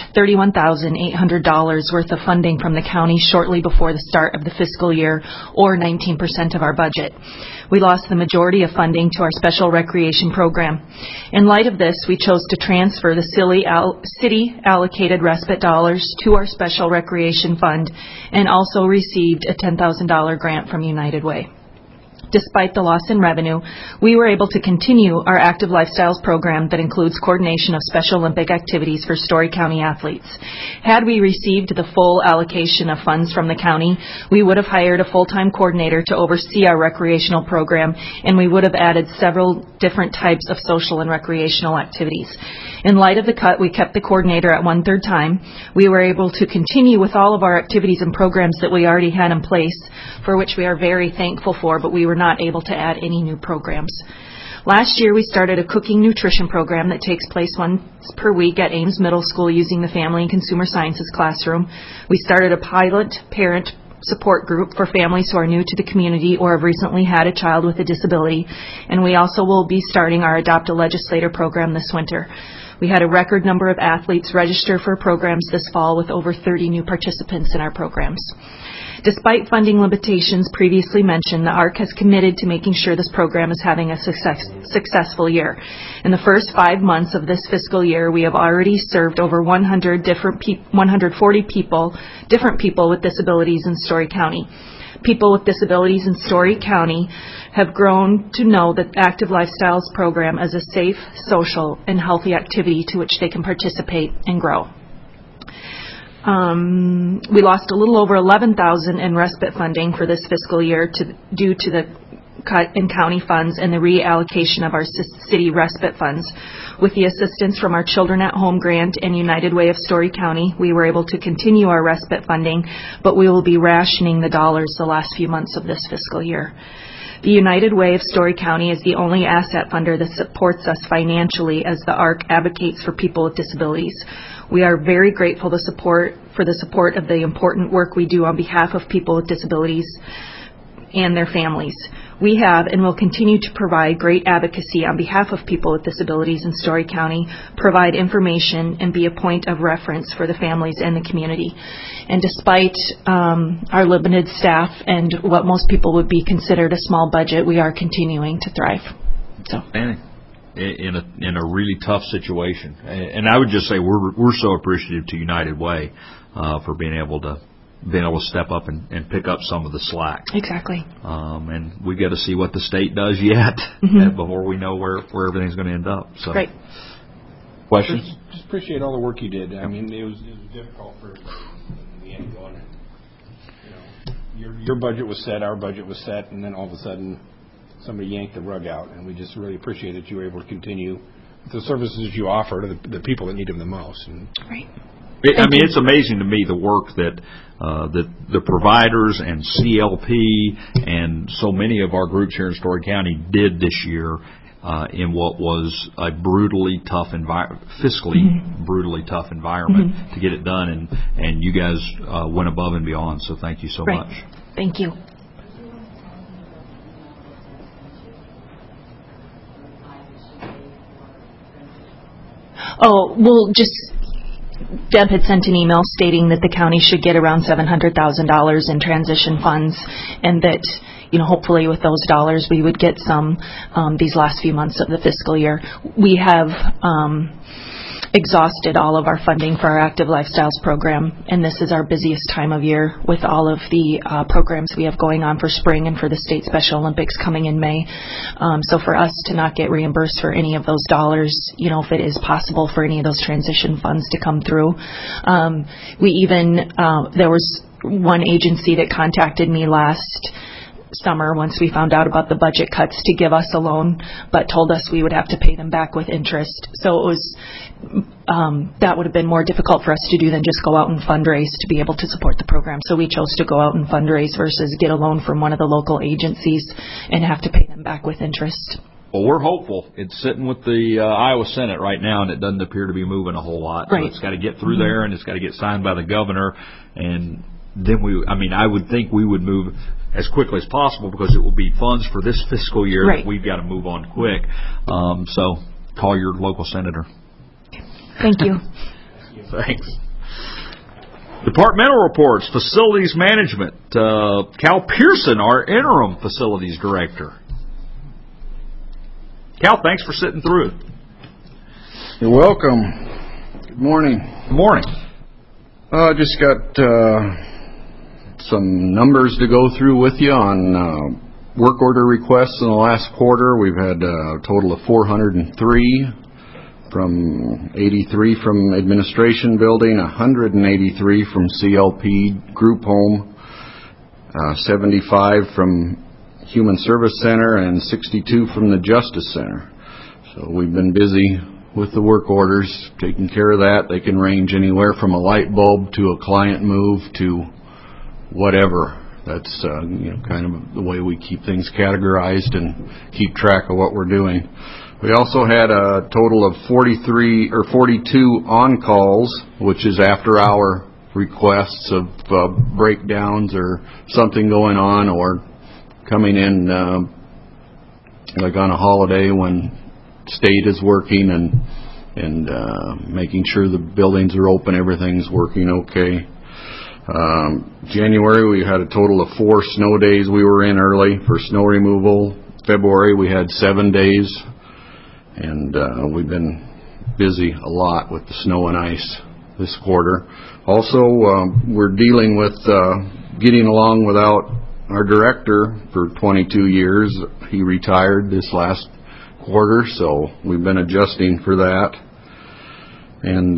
$31,800 worth of funding from the county shortly before the start of the fiscal year, or 19% of our budget. We lost the majority of funding to our special recreation program. In light of this, we chose to transfer the city allocated respite dollars to our special recreation fund and also received a $10,000 grant from United Way. Despite the loss in revenue, we were able to continue our Active Lifestyles program that includes coordination of Special Olympic activities for Story County athletes. Had we received the full allocation of funds from the county, we would have hired a full-time coordinator to oversee our recreational program, and we would have added several different types of social and recreational activities. In light of the cut, we kept the coordinator at 1/3 time. We were able to continue with all of our activities and programs that we already had in place, for which we are very thankful for, but we were not able to add any new programs. Last year, we started a cooking nutrition program that takes place once per week at Ames Middle School using the Family and Consumer Sciences classroom. We started a pilot parent support group for families who are new to the community or have recently had a child with a disability, and we also will be starting our Adopt a Legislator program this winter. We had a record number of athletes register for programs this fall with over 30 new participants in our programs. Despite funding limitations previously mentioned, the ARC has committed to making sure this program is having a successful year. In the first 5 months of this fiscal year, we have already served over 140 different people with disabilities in Story County. People with disabilities in Story County have grown to know that Active Lifestyles program as a safe, social, and healthy activity to which they can participate and grow. We lost a little over $11,000 in respite funding for this fiscal year due to the cut in county funds and the reallocation of our city respite funds. With the assistance from our Children at Home grant and United Way of Story County, we were able to continue our respite funding, but we will be rationing the dollars the last few months of this fiscal year. The United Way of Story County is the only asset funder that supports us financially as the ARC advocates for people with disabilities. We are very grateful for the support of the important work we do on behalf of people with disabilities and their families. We have and will continue to provide great advocacy on behalf of people with disabilities in Story County, provide information, and be a point of reference for the families and the community. And despite our limited staff and what most people would be considered a small budget, we are continuing to thrive. So. In a really tough situation, and I would just say we're so appreciative to United Way for being able to step up and pick up some of the slack. Exactly. And we got to see what the state does yet before we know where everything's going to end up. So, great. Questions? Just appreciate all the work you did. I mean, it was difficult for the end going. Your budget was set, our budget was set, and then all of a sudden somebody yanked the rug out, and we just really appreciate that you were able to continue the services you offer to the people that need them the most. And right. It's amazing to me the work that the providers and CLP and so many of our groups here in Story County did this year in what was a brutally tough fiscally brutally tough environment to get it done, and you guys went above and beyond. So thank you so much. Thank you. Oh, well, Deb had sent an email stating that the county should get around $700,000 in transition funds, and that, hopefully with those dollars we would get some these last few months of the fiscal year. We have exhausted all of our funding for our Active Lifestyles program, and this is our busiest time of year with all of the programs we have going on for spring and for the State Special Olympics coming in May. So for us to not get reimbursed for any of those dollars, if it is possible for any of those transition funds to come through. There was one agency that contacted me last summer once we found out about the budget cuts to give us a loan, but told us we would have to pay them back with interest. So it was that would have been more difficult for us to do than just go out and fundraise to be able to support the program. So we chose to go out and fundraise versus get a loan from one of the local agencies and have to pay them back with interest. Well, we're hopeful. It's sitting with the Iowa Senate right now, and it doesn't appear to be moving a whole lot. Right. So it's got to get through there, and it's got to get signed by the governor, and then I would think we would move as quickly as possible because it will be funds for this fiscal year that we've got to move on quick. So call your local senator. Thank you. Thanks. Departmental reports, facilities management. Cal Pearson, our interim facilities director. Cal, thanks for sitting through it. You're welcome. Good morning. Good morning. I just got some numbers to go through with you on work order requests in the last quarter. We've had a total of 403, from 83 from administration building, 183 from CLP group home, 75 from human service center, and 62 from the justice center. So we've been busy with the work orders, taking care of that. They can range anywhere from a light bulb to a client move to whatever. That's kind of the way we keep things categorized and keep track of what we're doing. We also had a total of 42 on-calls, which is after-hour requests of breakdowns or something going on, or coming in like on a holiday when state is working and making sure the buildings are open, everything's working okay. January we had a total of 4 snow days we were in early for snow removal. February we had 7 days, and we've been busy a lot with the snow and ice this quarter. Also, we're dealing with getting along without our director for 22 years. He retired this last quarter, so we've been adjusting for that. And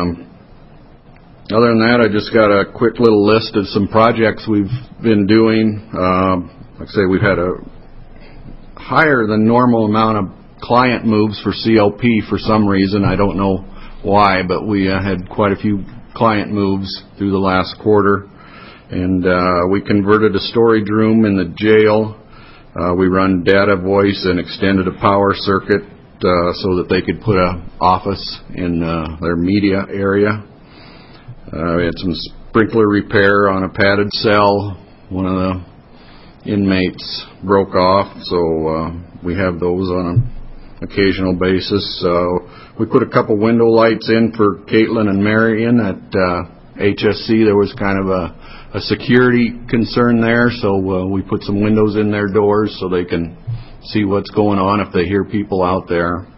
other than that, I just got a quick little list of some projects we've been doing. Like I say, we've had a higher than normal amount of client moves for CLP for some reason. I don't know why, but we had quite a few client moves through the last quarter. And we converted a storage room in the jail. We run data, voice, and extended a power circuit so that they could put an office in their media area. We had some sprinkler repair on a padded cell. One of the inmates broke off, so we have those on an occasional basis. We put a couple window lights in for Caitlin and Marion at HSC. There was kind of a security concern there, so we put some windows in their doors so they can see what's going on if they hear people out there.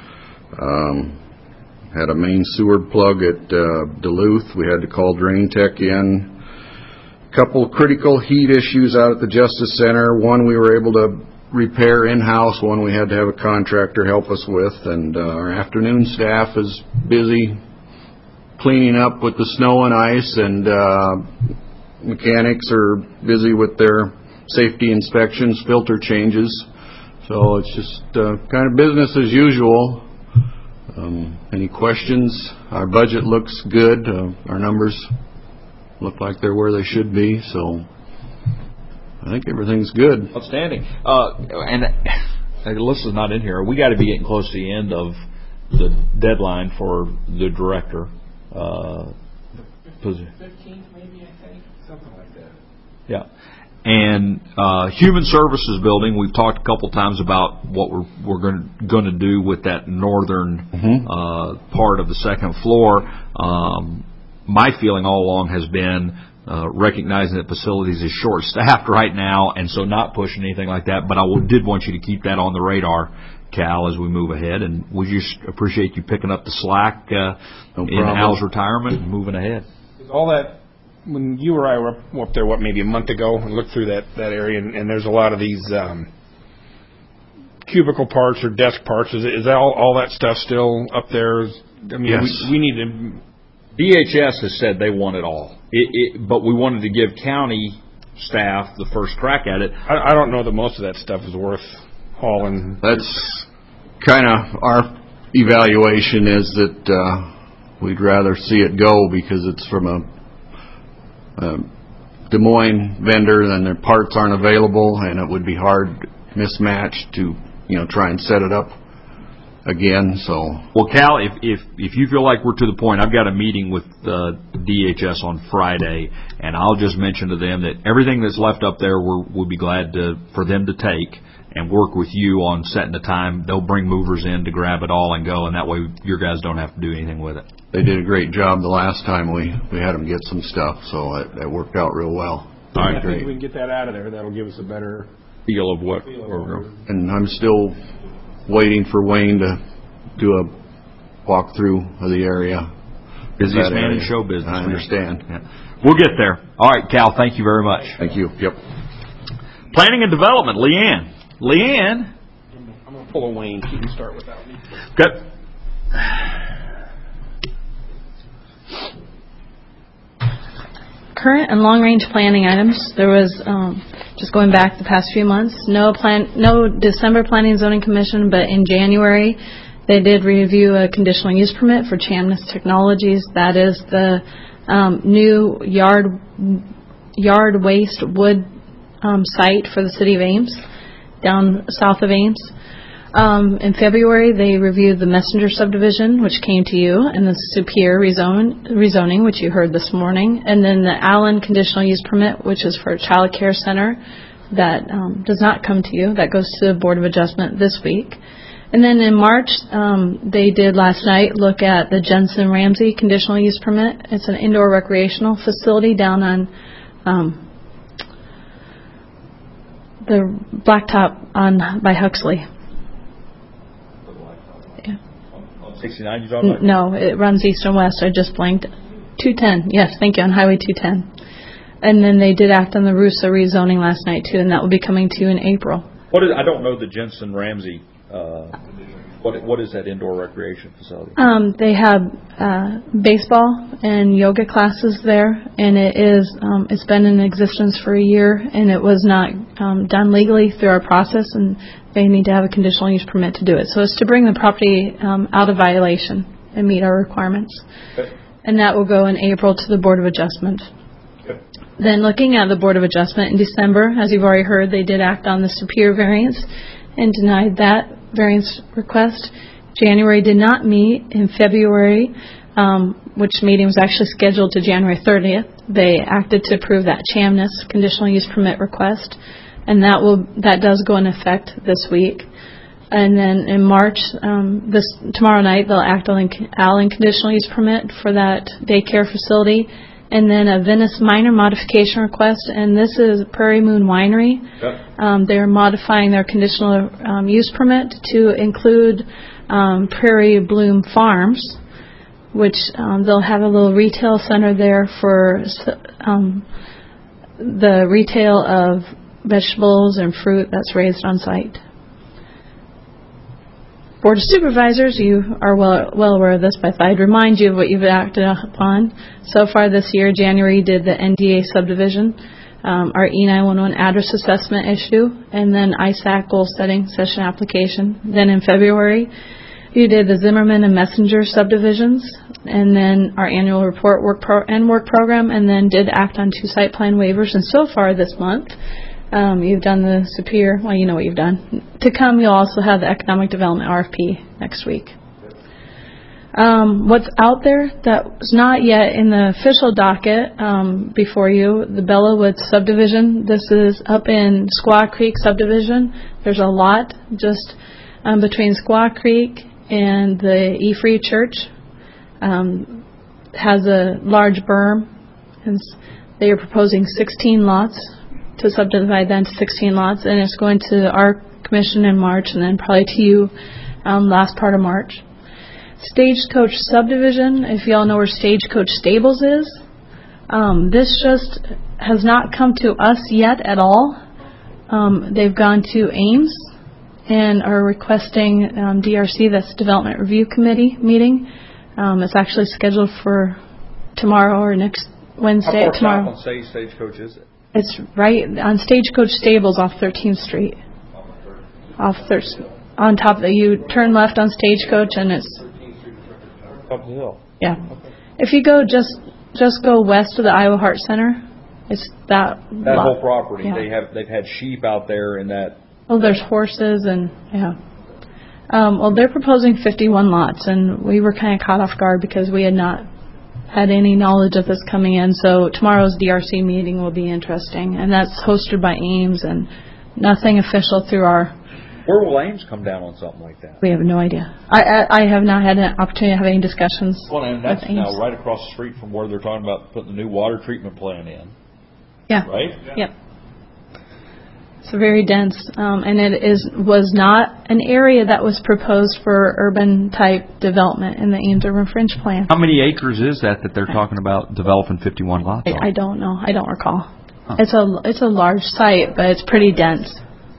Had a main sewer plug at Duluth. We had to call Drain Tech in. A couple critical heat issues out at the Justice Center. One we were able to repair in-house. One we had to have a contractor help us with. And our afternoon staff is busy cleaning up with the snow and ice, and mechanics are busy with their safety inspections, filter changes. So it's just kind of business as usual. Any questions? Our budget looks good. Our numbers look like they're where they should be, so I think everything's good. Outstanding. And Alyssa's not in here. We got to be getting close to the end of the deadline for the director. 15th, maybe, I think. Something like that. Yeah. And Human Services Building, we've talked a couple times about what we're going to do with that northern part of the second floor. My feeling all along has been recognizing that facilities is short-staffed right now, and so not pushing anything like that. But I did want you to keep that on the radar, Cal, as we move ahead. And we just appreciate you picking up the slack in Al's retirement and moving ahead. All that, when you or I were up there, maybe a month ago, and looked through that area, and there's a lot of these cubicle parts or desk parts. Is that all that stuff still up there? I mean, yes. We need to... DHS has said they want it all, but we wanted to give county staff the first crack at it. I don't know that most of that stuff is worth hauling. That's kind of our evaluation, is that we'd rather see it go because it's from a Des Moines vendor, and their parts aren't available, and it would be hard mismatched to try and set it up again. So, well, Cal, if you feel like we're to the point, I've got a meeting with DHS on Friday, and I'll just mention to them that everything that's left up there we'll be glad for them to take and work with you on setting the time. They'll bring movers in to grab it all and go, and that way your guys don't have to do anything with it. They did a great job the last time we had them get some stuff, so that worked out real well. All right, great. If we can get that out of there, that'll give us a better feel of what. And I'm still waiting for Wayne to do a walkthrough of the area. Busiest man in show business. I understand. Yeah. We'll get there. All right, Cal, thank you very much. Thank you. Yep. Planning and Development, Leanne. Leanne. I'm going to pull a Wayne. You can start without me. Good. Current and long-range planning items. There was, just going back the past few months, no December Planning and Zoning Commission, but in January they did review a conditional use permit for Chamness Technologies. That is the new yard waste wood site for the city of Ames, down south of Ames. In February, they reviewed the Messenger subdivision, which came to you, and the Superior rezoning, which you heard this morning, and then the Allen conditional use permit, which is for a child care center, that does not come to you. That goes to the Board of Adjustment this week. And then in March, they did last night look at the Jensen Ramsey conditional use permit. It's an indoor recreational facility down on the blacktop by Huxley. 69 you talking about? No, it runs east and west. I just blanked. 210. Yes, thank you, on Highway 210. And then they did act on the Rusa rezoning last night, too, and that will be coming to you in April. I don't know the Jensen Ramsey. What is that indoor recreation facility? They have baseball and yoga classes there, and it's been in existence for a year, and it was not done legally through our process, and they need to have a conditional use permit to do it. So it's to bring the property out of violation and meet our requirements. Okay. And that will go in April to the Board of Adjustment. Okay. Then looking at the Board of Adjustment in December, as you've already heard, they did act on the Superior variance and denied that variance request. January did not meet. In February, which meeting was actually scheduled to January 30th, they acted to approve that Chamness conditional use permit request, and that does go in effect this week. And then in March, tomorrow night, they'll act on an Allen conditional use permit for that daycare facility, and then a Venice minor modification request, and this is Prairie Moon Winery. Yep. They're modifying their conditional use permit to include Prairie Bloom Farms, which they'll have a little retail center there for the retail of vegetables and fruit that's raised on site. Board of Supervisors, you are well aware of this, but I'd remind you of what you've acted upon. So far this year, January, you did the NDA subdivision, our E911 address assessment issue, and then ISAC goal setting session application. Then in February, you did the Zimmerman and Messenger subdivisions, and then our annual report work program, and then did act on 2 site plan waivers. And so far this month, you've done the Superior, well, you know what you've done. to come, you'll also have the Economic Development RFP next week. What's out there that's not yet in the official docket before you, the Bellawood subdivision. This is up in Squaw Creek subdivision. There's a lot just between Squaw Creek and the E-Free Church. Has a large berm, and they are proposing 16 lots to subdivide that into 16 lots, and it's going to our commission in March and then probably to you last part of March. Stagecoach subdivision, if you all know where Stagecoach Stables is, this just has not come to us yet at all. They've gone to Ames and are requesting DRC, that's Development Review Committee meeting. It's actually scheduled for tomorrow or next Wednesday. How far tomorrow. south on Stagecoach is it? It's right on Stagecoach Stables off 13th Street. On top of you turn left on Stagecoach and it's Up the hill. yeah. If you go just go west of the Iowa Heart Center, it's that lot. Whole property. Yeah. They've had sheep out there in that. Well, there's horses and yeah. Well, they're proposing 51 lots, and we were kind of caught off guard because we had not had any knowledge of this coming in. So tomorrow's DRC meeting will be interesting, and that's hosted by Ames, and nothing official through our. Where will Ames come down on something like that? We have no idea. I have not had an opportunity to have any discussions. Well, and that's with Ames. now right across the street from where they're talking about putting the new water treatment plant in. Yeah. Right? Yep. It's very dense, and it was not an area that was proposed for urban type development in the Ames Urban Fringe Plan. How many acres is that they're talking about developing 51 lots on? I don't know. I don't recall. Huh. It's a large site, but it's pretty dense.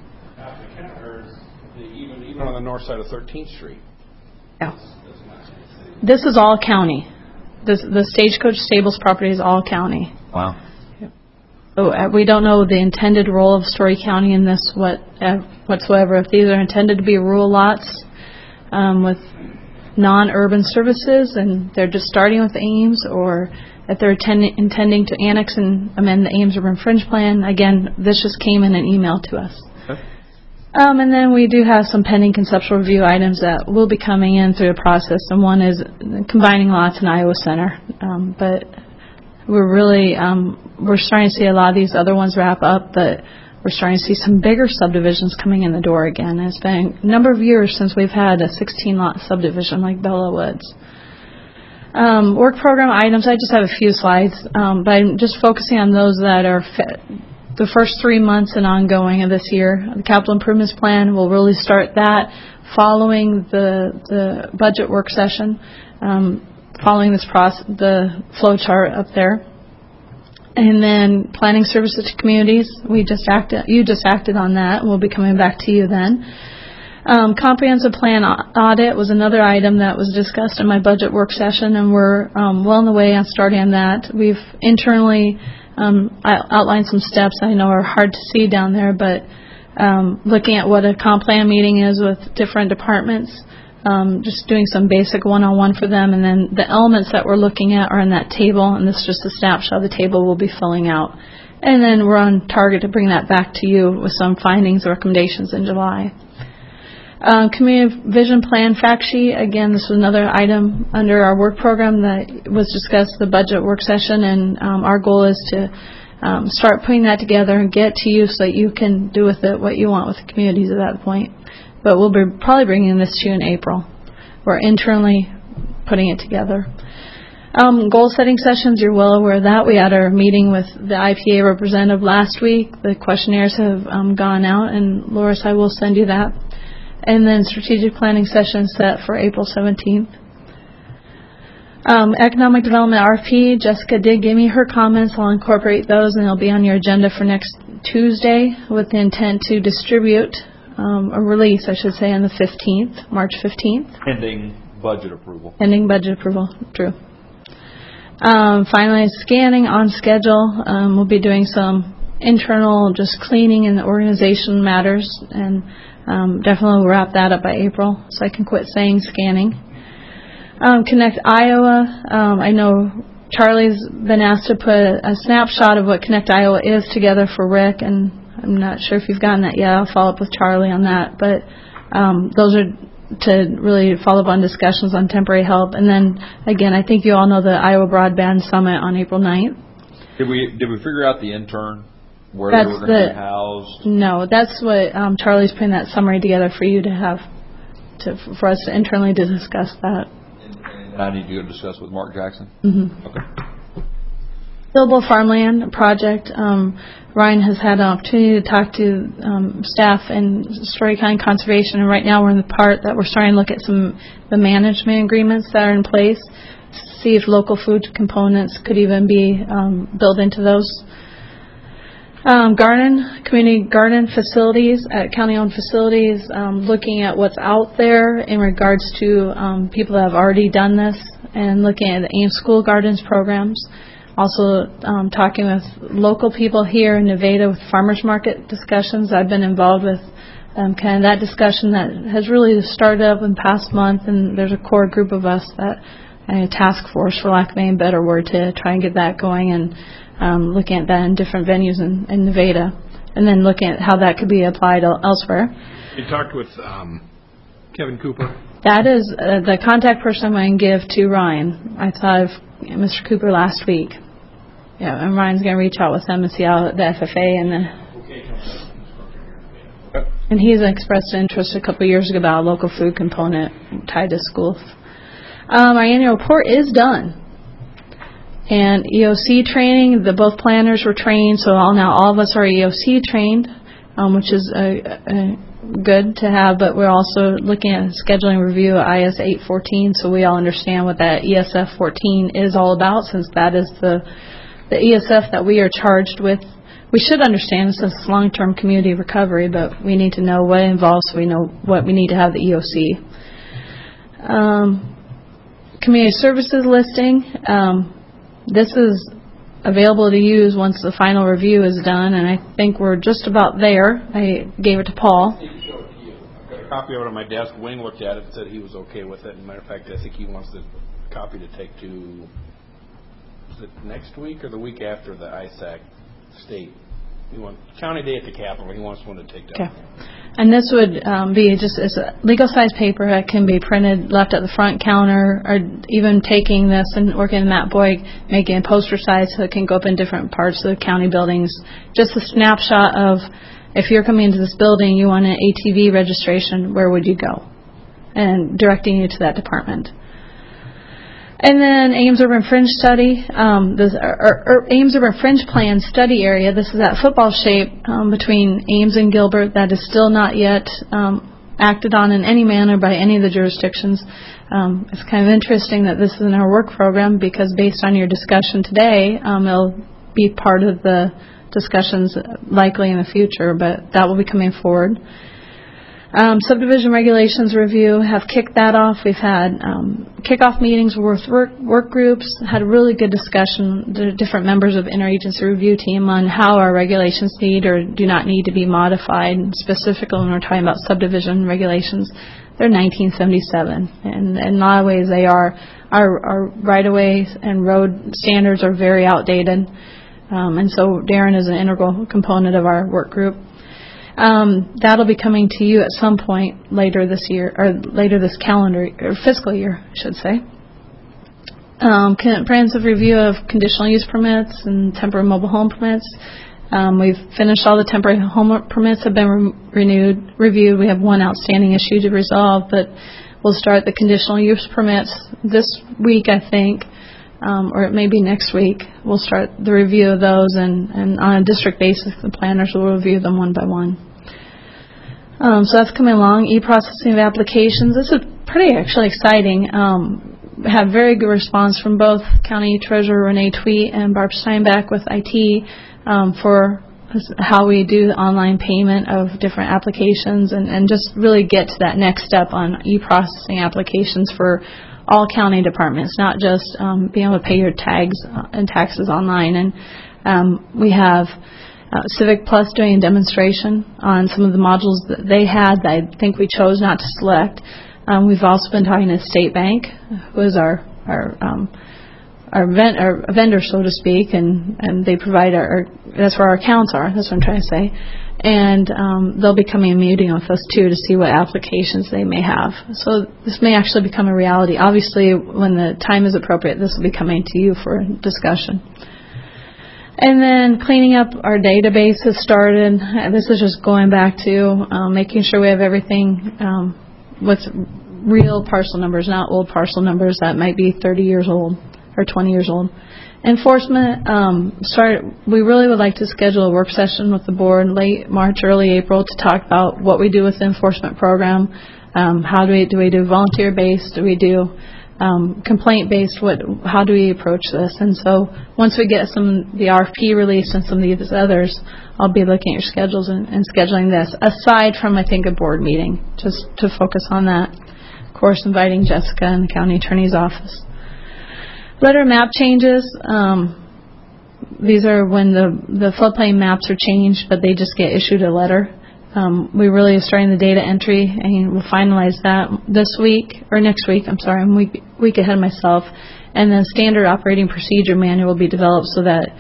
Even on the north side of 13th Street. Yeah. This is all county. The Stagecoach Stables property is all county. Wow. We don't know the intended role of Story County in this whatsoever. If these are intended to be rural lots with non-urban services and they're just starting with Ames, or if they're intending to annex and amend the Ames Urban Fringe Plan, again, this just came in an email to us. Okay. And then we do have some pending conceptual review items that will be coming in through the process, and one is combining lots in Iowa Center. But we're really we're starting to see a lot of these other ones wrap up, but we're starting to see some bigger subdivisions coming in the door again. And it's been a number of years since we've had a 16-lot subdivision like Bella Woods. Work program items, I just have a few slides, but I'm just focusing on those that are the first 3 months and ongoing of this year. The capital improvements plan, we'll really start that following the budget work session, following this the flow chart up there. And then planning services to communities, you just acted on that. We'll be coming back to you then. Comprehensive plan audit was another item that was discussed in my budget work session, and we're well on the way on starting on that. We've internally outlined some steps I know are hard to see down there, but looking at what a comp plan meeting is with different departments, just doing some basic one-on-one for them, and then the elements that we're looking at are in that table, and this is just a snapshot of the table we'll be filling out. And then we're on target to bring that back to you with some findings and recommendations in July. Community vision plan fact sheet, again, this was another item under our work program that was discussed at the budget work session, and our goal is to start putting that together and get to you so that you can do with it what you want with the communities at that point. But we'll be probably bringing this to you in April. We're internally putting it together. Goal setting sessions, you're well aware of that. We had our meeting with the IPA representative last week. The questionnaires have gone out, and Loris, I will send you that. And then strategic planning session set for April 17th. Economic development RFP, Jessica did give me her comments. I'll incorporate those, and they'll be on your agenda for next Tuesday with the intent to distribute a release, I should say, on the 15th, March 15th. Pending budget approval. Pending budget approval, true. Finally, scanning on schedule. We'll be doing some internal just cleaning in the organization matters, and definitely we'll wrap that up by April, so I can quit saying scanning. Connect Iowa. I know Charlie's been asked to put a snapshot of what Connect Iowa is together for Rick, and I'm not sure if you've gotten that yet. I'll follow up with Charlie on that. But those are to really follow up on discussions on temporary help. And then, again, I think you all know the Iowa Broadband Summit on April 9th. Did we figure out the intern, where they were going to be housed? No, that's what Charlie's putting that summary together for you to have, for us to internally to discuss that. And I need to go discuss with Mark Jackson? Mm-hmm. Okay. Billable farmland project. Ryan has had an opportunity to talk to staff in Story County Conservation, and right now we're in the part that we're starting to look at the management agreements that are in place, see if local food components could even be built into those. Community garden facilities at county-owned facilities, looking at what's out there in regards to people that have already done this, and looking at the Ames School Gardens programs. Also talking with local people here in Nevada with farmers market discussions. I've been involved with kind of that discussion that has really started up in the past month, and there's a core group of us that a task force, for lack of any better word, to try and get that going, and looking at that in different venues in Nevada, and then looking at how that could be applied elsewhere. You talked with Kevin Cooper? That is the contact person I'm going to give to Ryan. I thought of Mr. Cooper last week. Yeah, and Ryan's going to reach out with them and see how the FFA and he's expressed interest a couple of years ago about a local food component tied to schools. Our annual report is done. And EOC training, both planners were trained, so now all of us are EOC trained, which is good to have, but we're also looking at scheduling review of IS 814, so we all understand what that ESF 14 is all about, since that is the ESF that we are charged with. We should understand since it's long-term community recovery, but we need to know what it involves so we know what we need to have the EOC. Community services listing. This is available to use once the final review is done, and I think we're just about there. I gave it to Paul. I've got a copy of it on my desk. Wayne looked at it and said he was okay with it. As a matter of fact, I think he wants the copy to take to, is it next week or the week after the ISAC state? He wants County Day at the Capitol. He wants one to take down. Okay. And this would be just as a legal-size paper that can be printed, left at the front counter, or even taking this and working with Matt Boyd, making it poster size so it can go up in different parts of the county buildings. Just a snapshot of if you're coming into this building, you want an ATV registration, where would you go? And directing you to that department. And then Ames Urban Fringe Study, Ames Urban Fringe Plan Study Area. This is that football shape between Ames and Gilbert that is still not yet acted on in any manner by any of the jurisdictions. It's kind of interesting that this is in our work program, because based on your discussion today, it'll be part of the discussions likely in the future, but that will be coming forward. Subdivision regulations review, have kicked that off. We've had kickoff meetings with work groups, had a really good discussion, the different members of interagency review team, on how our regulations need or do not need to be modified. Specifically when we're talking about subdivision regulations, they're 1977, and in a lot of ways they are. Our right-of-way and road standards are very outdated, and so Darren is an integral component of our work group. That'll be coming to you at some point later this year, or later this calendar or fiscal year, I should say. Comprehensive review of conditional use permits and temporary mobile home permits. We've finished all the temporary home permits, have been reviewed. We have one outstanding issue to resolve, but we'll start the conditional use permits this week, I think, or it may be next week. We'll start the review of those, and on a district basis, the planners will review them one by one. So that's coming along. E-processing of applications. This is pretty actually exciting. Have very good response from both County Treasurer Renee Tweet and Barb Steinbach with IT for how we do the online payment of different applications, and just really get to that next step on e-processing applications for all county departments, not just being able to pay your tags and taxes online. And we have Civic Plus doing a demonstration on some of the modules that they had that I think we chose not to select. We've also been talking to State Bank, who is our vendor, so to speak, and they provide that's where our accounts are. That's what I'm trying to say. And they'll be coming and meeting with us too to see what applications they may have. So this may actually become a reality. Obviously, when the time is appropriate, this will be coming to you for discussion. And then cleaning up our database has started. This is just going back to making sure we have everything with real parcel numbers, not old parcel numbers that might be 30 years old or 20 years old. Enforcement, we really would like to schedule a work session with the board late March, early April to talk about what we do with the enforcement program. How do we do volunteer-based? Do we do complaint-based? How do we approach this? And so once we get the RFP released and some of these others, I'll be looking at your schedules and scheduling this, aside from, I think, a board meeting, just to focus on that. Of course, inviting Jessica and the county attorney's office. Letter map changes. These are when the floodplain maps are changed, but they just get issued a letter. We really are starting the data entry, and we'll finalize that this week, or next week, I'm sorry, I'm a week ahead of myself. And then standard operating procedure manual will be developed so that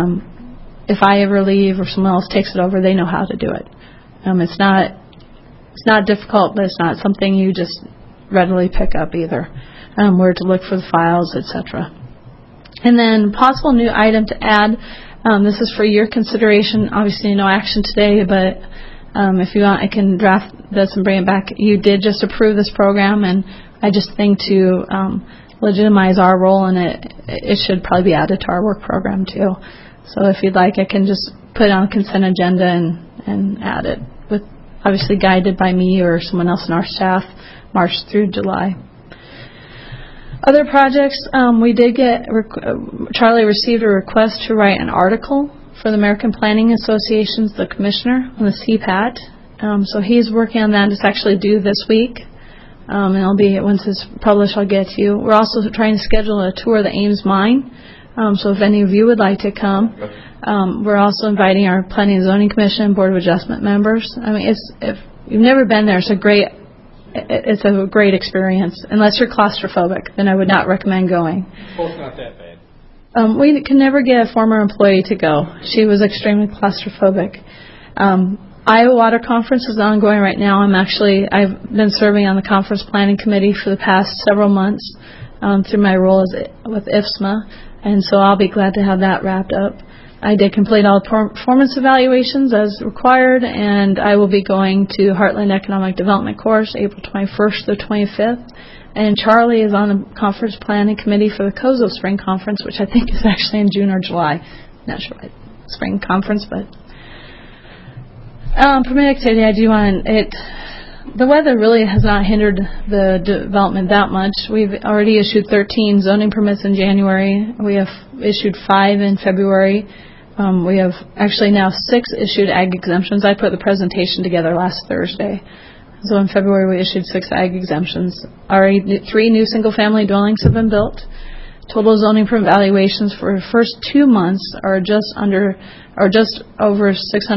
if I ever leave or someone else takes it over, they know how to do it. It's not difficult, but it's not something you just readily pick up either. Where to look for the files, etc. And then possible new item to add. This is for your consideration. Obviously, no action today, but if you want, I can draft this and bring it back. You did just approve this program, and I just think to legitimize our role in it, it should probably be added to our work program too. So if you'd like, I can just put it on a consent agenda and add it, with obviously guided by me or someone else in our staff, March through July. Other projects, we did get, Charlie received a request to write an article for the American Planning Association's, the commissioner, on the CPAT. So he's working on that. It's actually due this week. And it'll be, once it's published, I'll get to you. We're also trying to schedule a tour of the Ames mine. So if any of you would like to come. We're also inviting our Planning and Zoning Commission, Board of Adjustment members. I mean, if you've never been there, it's a great experience. Unless you're claustrophobic, then I would not recommend going. Well, it's not that bad. We can never get a former employee to go. She was extremely claustrophobic. Iowa Water Conference is ongoing right now. I've been serving on the conference planning committee for the past several months through my role with IFSMA, and so I'll be glad to have that wrapped up. I did complete all performance evaluations as required, and I will be going to Heartland Economic Development course April 21st to the 25th. And Charlie is on the conference planning committee for the COZO Spring Conference, which I think is actually in June or July. Not sure what spring conference, but permit activity. I do want it. The weather really has not hindered the development that much. We've already issued 13 zoning permits in January. We have issued 5 in February. We have actually now 6 issued ag exemptions. I put the presentation together last Thursday. So in February we issued 6 ag exemptions. Already 3 new single-family dwellings have been built. Total zoning permit valuations for the first 2 months are just over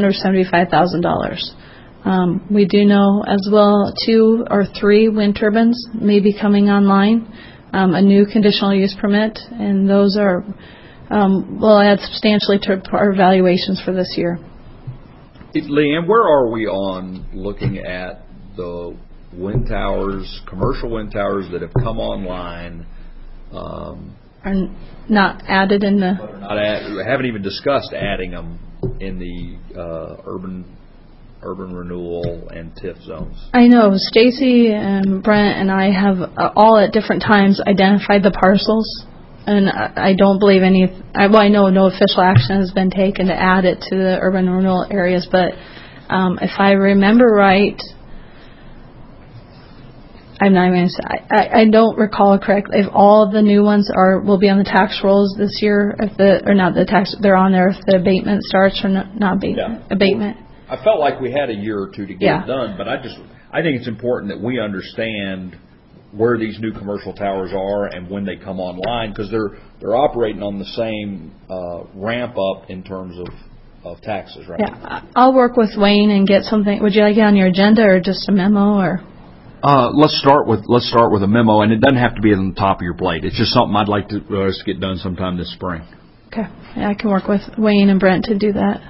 $675,000. We do know as well 2 or 3 wind turbines may be coming online. A new conditional use permit, and those are will add substantially to our valuations for this year. Leanne, where are we on looking at the wind towers, commercial wind towers that have come online? Are not added in the... We haven't even discussed adding them in the urban renewal and TIF zones. I know. Stacy and Brent and I have all at different times identified the parcels, and I don't believe I know no official action has been taken to add it to the urban renewal areas, but if I remember right, I'm not even going to say, I don't recall correctly if all of the new ones will be on the tax rolls this year, they're on there if the abatement starts or not abatement. Yeah. Abatement. I felt like we had a year or two to get it done, but I think it's important that we understand where these new commercial towers are and when they come online, because they're operating on the same ramp up in terms of taxes, right? Yeah, I'll work with Wayne and get something. Would you like it on your agenda or just a memo or? Let's start with a memo, and it doesn't have to be on the top of your plate. It's just something I'd like to get done sometime this spring. Okay. Yeah, I can work with Wayne and Brent to do that.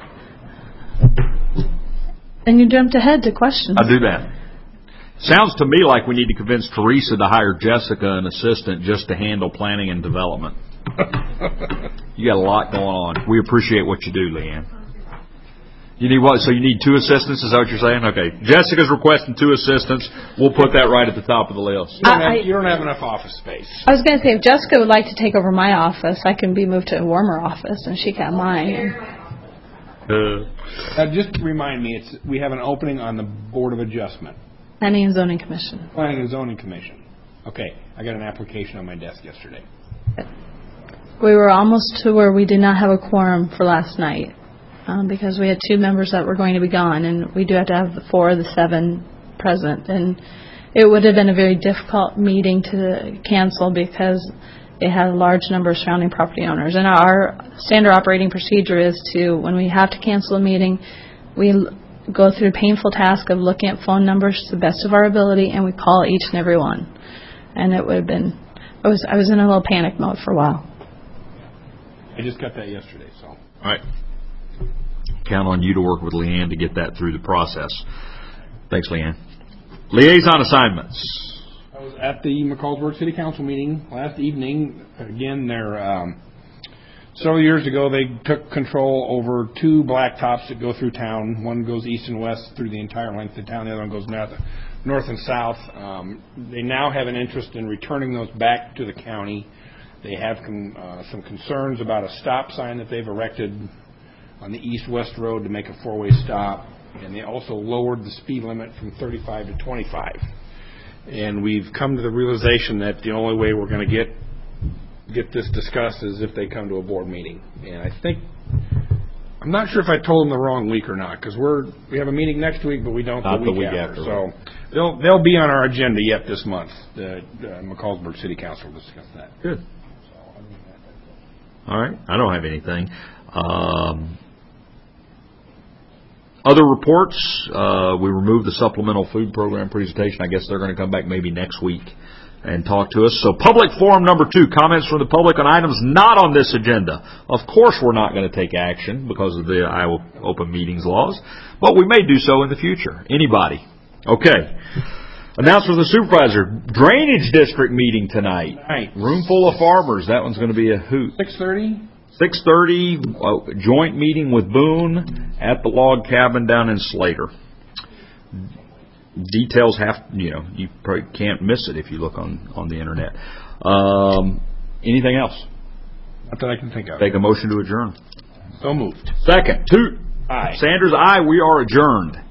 And you jumped ahead to questions. I'll do that. Sounds to me like we need to convince Teresa to hire Jessica, an assistant, just to handle planning and development. You got a lot going on. We appreciate what you do, Leanne. You need what? So you need 2 assistants? Is that what you're saying? Okay. Jessica's requesting 2 assistants. We'll put that right at the top of the list. You don't have enough office space. I was going to say, if Jessica would like to take over my office, I can be moved to a warmer office, and she can mine. Just remind me, we have an opening on the Board of Adjustment. Planning and Zoning Commission. Planning and Zoning Commission. Okay. I got an application on my desk yesterday. We were almost to where we did not have a quorum for last night because we had 2 members that were going to be gone, and we do have to have 4 of the 7 present. And it would have been a very difficult meeting to cancel because it had a large number of surrounding property owners. And our standard operating procedure is to, when we have to cancel a meeting, we go through the painful task of looking at phone numbers to the best of our ability, and we call each and every one. And it would have been, I was in a little panic mode for a while. I just got that yesterday, so. All right. Count on you to work with Leanne to get that through the process. Thanks, Leanne. Liaison assignments. I was at the McCallsburg City Council meeting last evening. Again, several years ago, they took control over 2 blacktops that go through town. One goes east and west through the entire length of town. The other one goes north and south. They now have an interest in returning those back to the county. They have some concerns about a stop sign that they've erected on the east-west road to make a 4-way stop. And they also lowered the speed limit from 35 to 25. And we've come to the realization that the only way we're going to get this discussed is if they come to a board meeting. And I'm not sure if I told them the wrong week or not, because we have a meeting next week, but we don't the week after. So they'll be on our agenda yet this month. The McCallsburg City Council will discuss that. Good. All right. I don't have anything. Other reports, we removed the supplemental food program presentation. I guess they're going to come back maybe next week and talk to us. So public forum number 2, comments from the public on items not on this agenda. Of course we're not going to take action because of the Iowa Open Meetings laws, but we may do so in the future. Anybody? Okay. Announcement of the supervisor. Drainage district meeting tonight. Room full of farmers. That one's going to be a hoot. 6:30? 6:30, joint meeting with Boone at the log cabin down in Slater. Details you probably can't miss it if you look on the internet. Anything else? Not that I can think of. Take a motion to adjourn. So moved. Second. Toot. Aye. Sanders, aye. We are adjourned.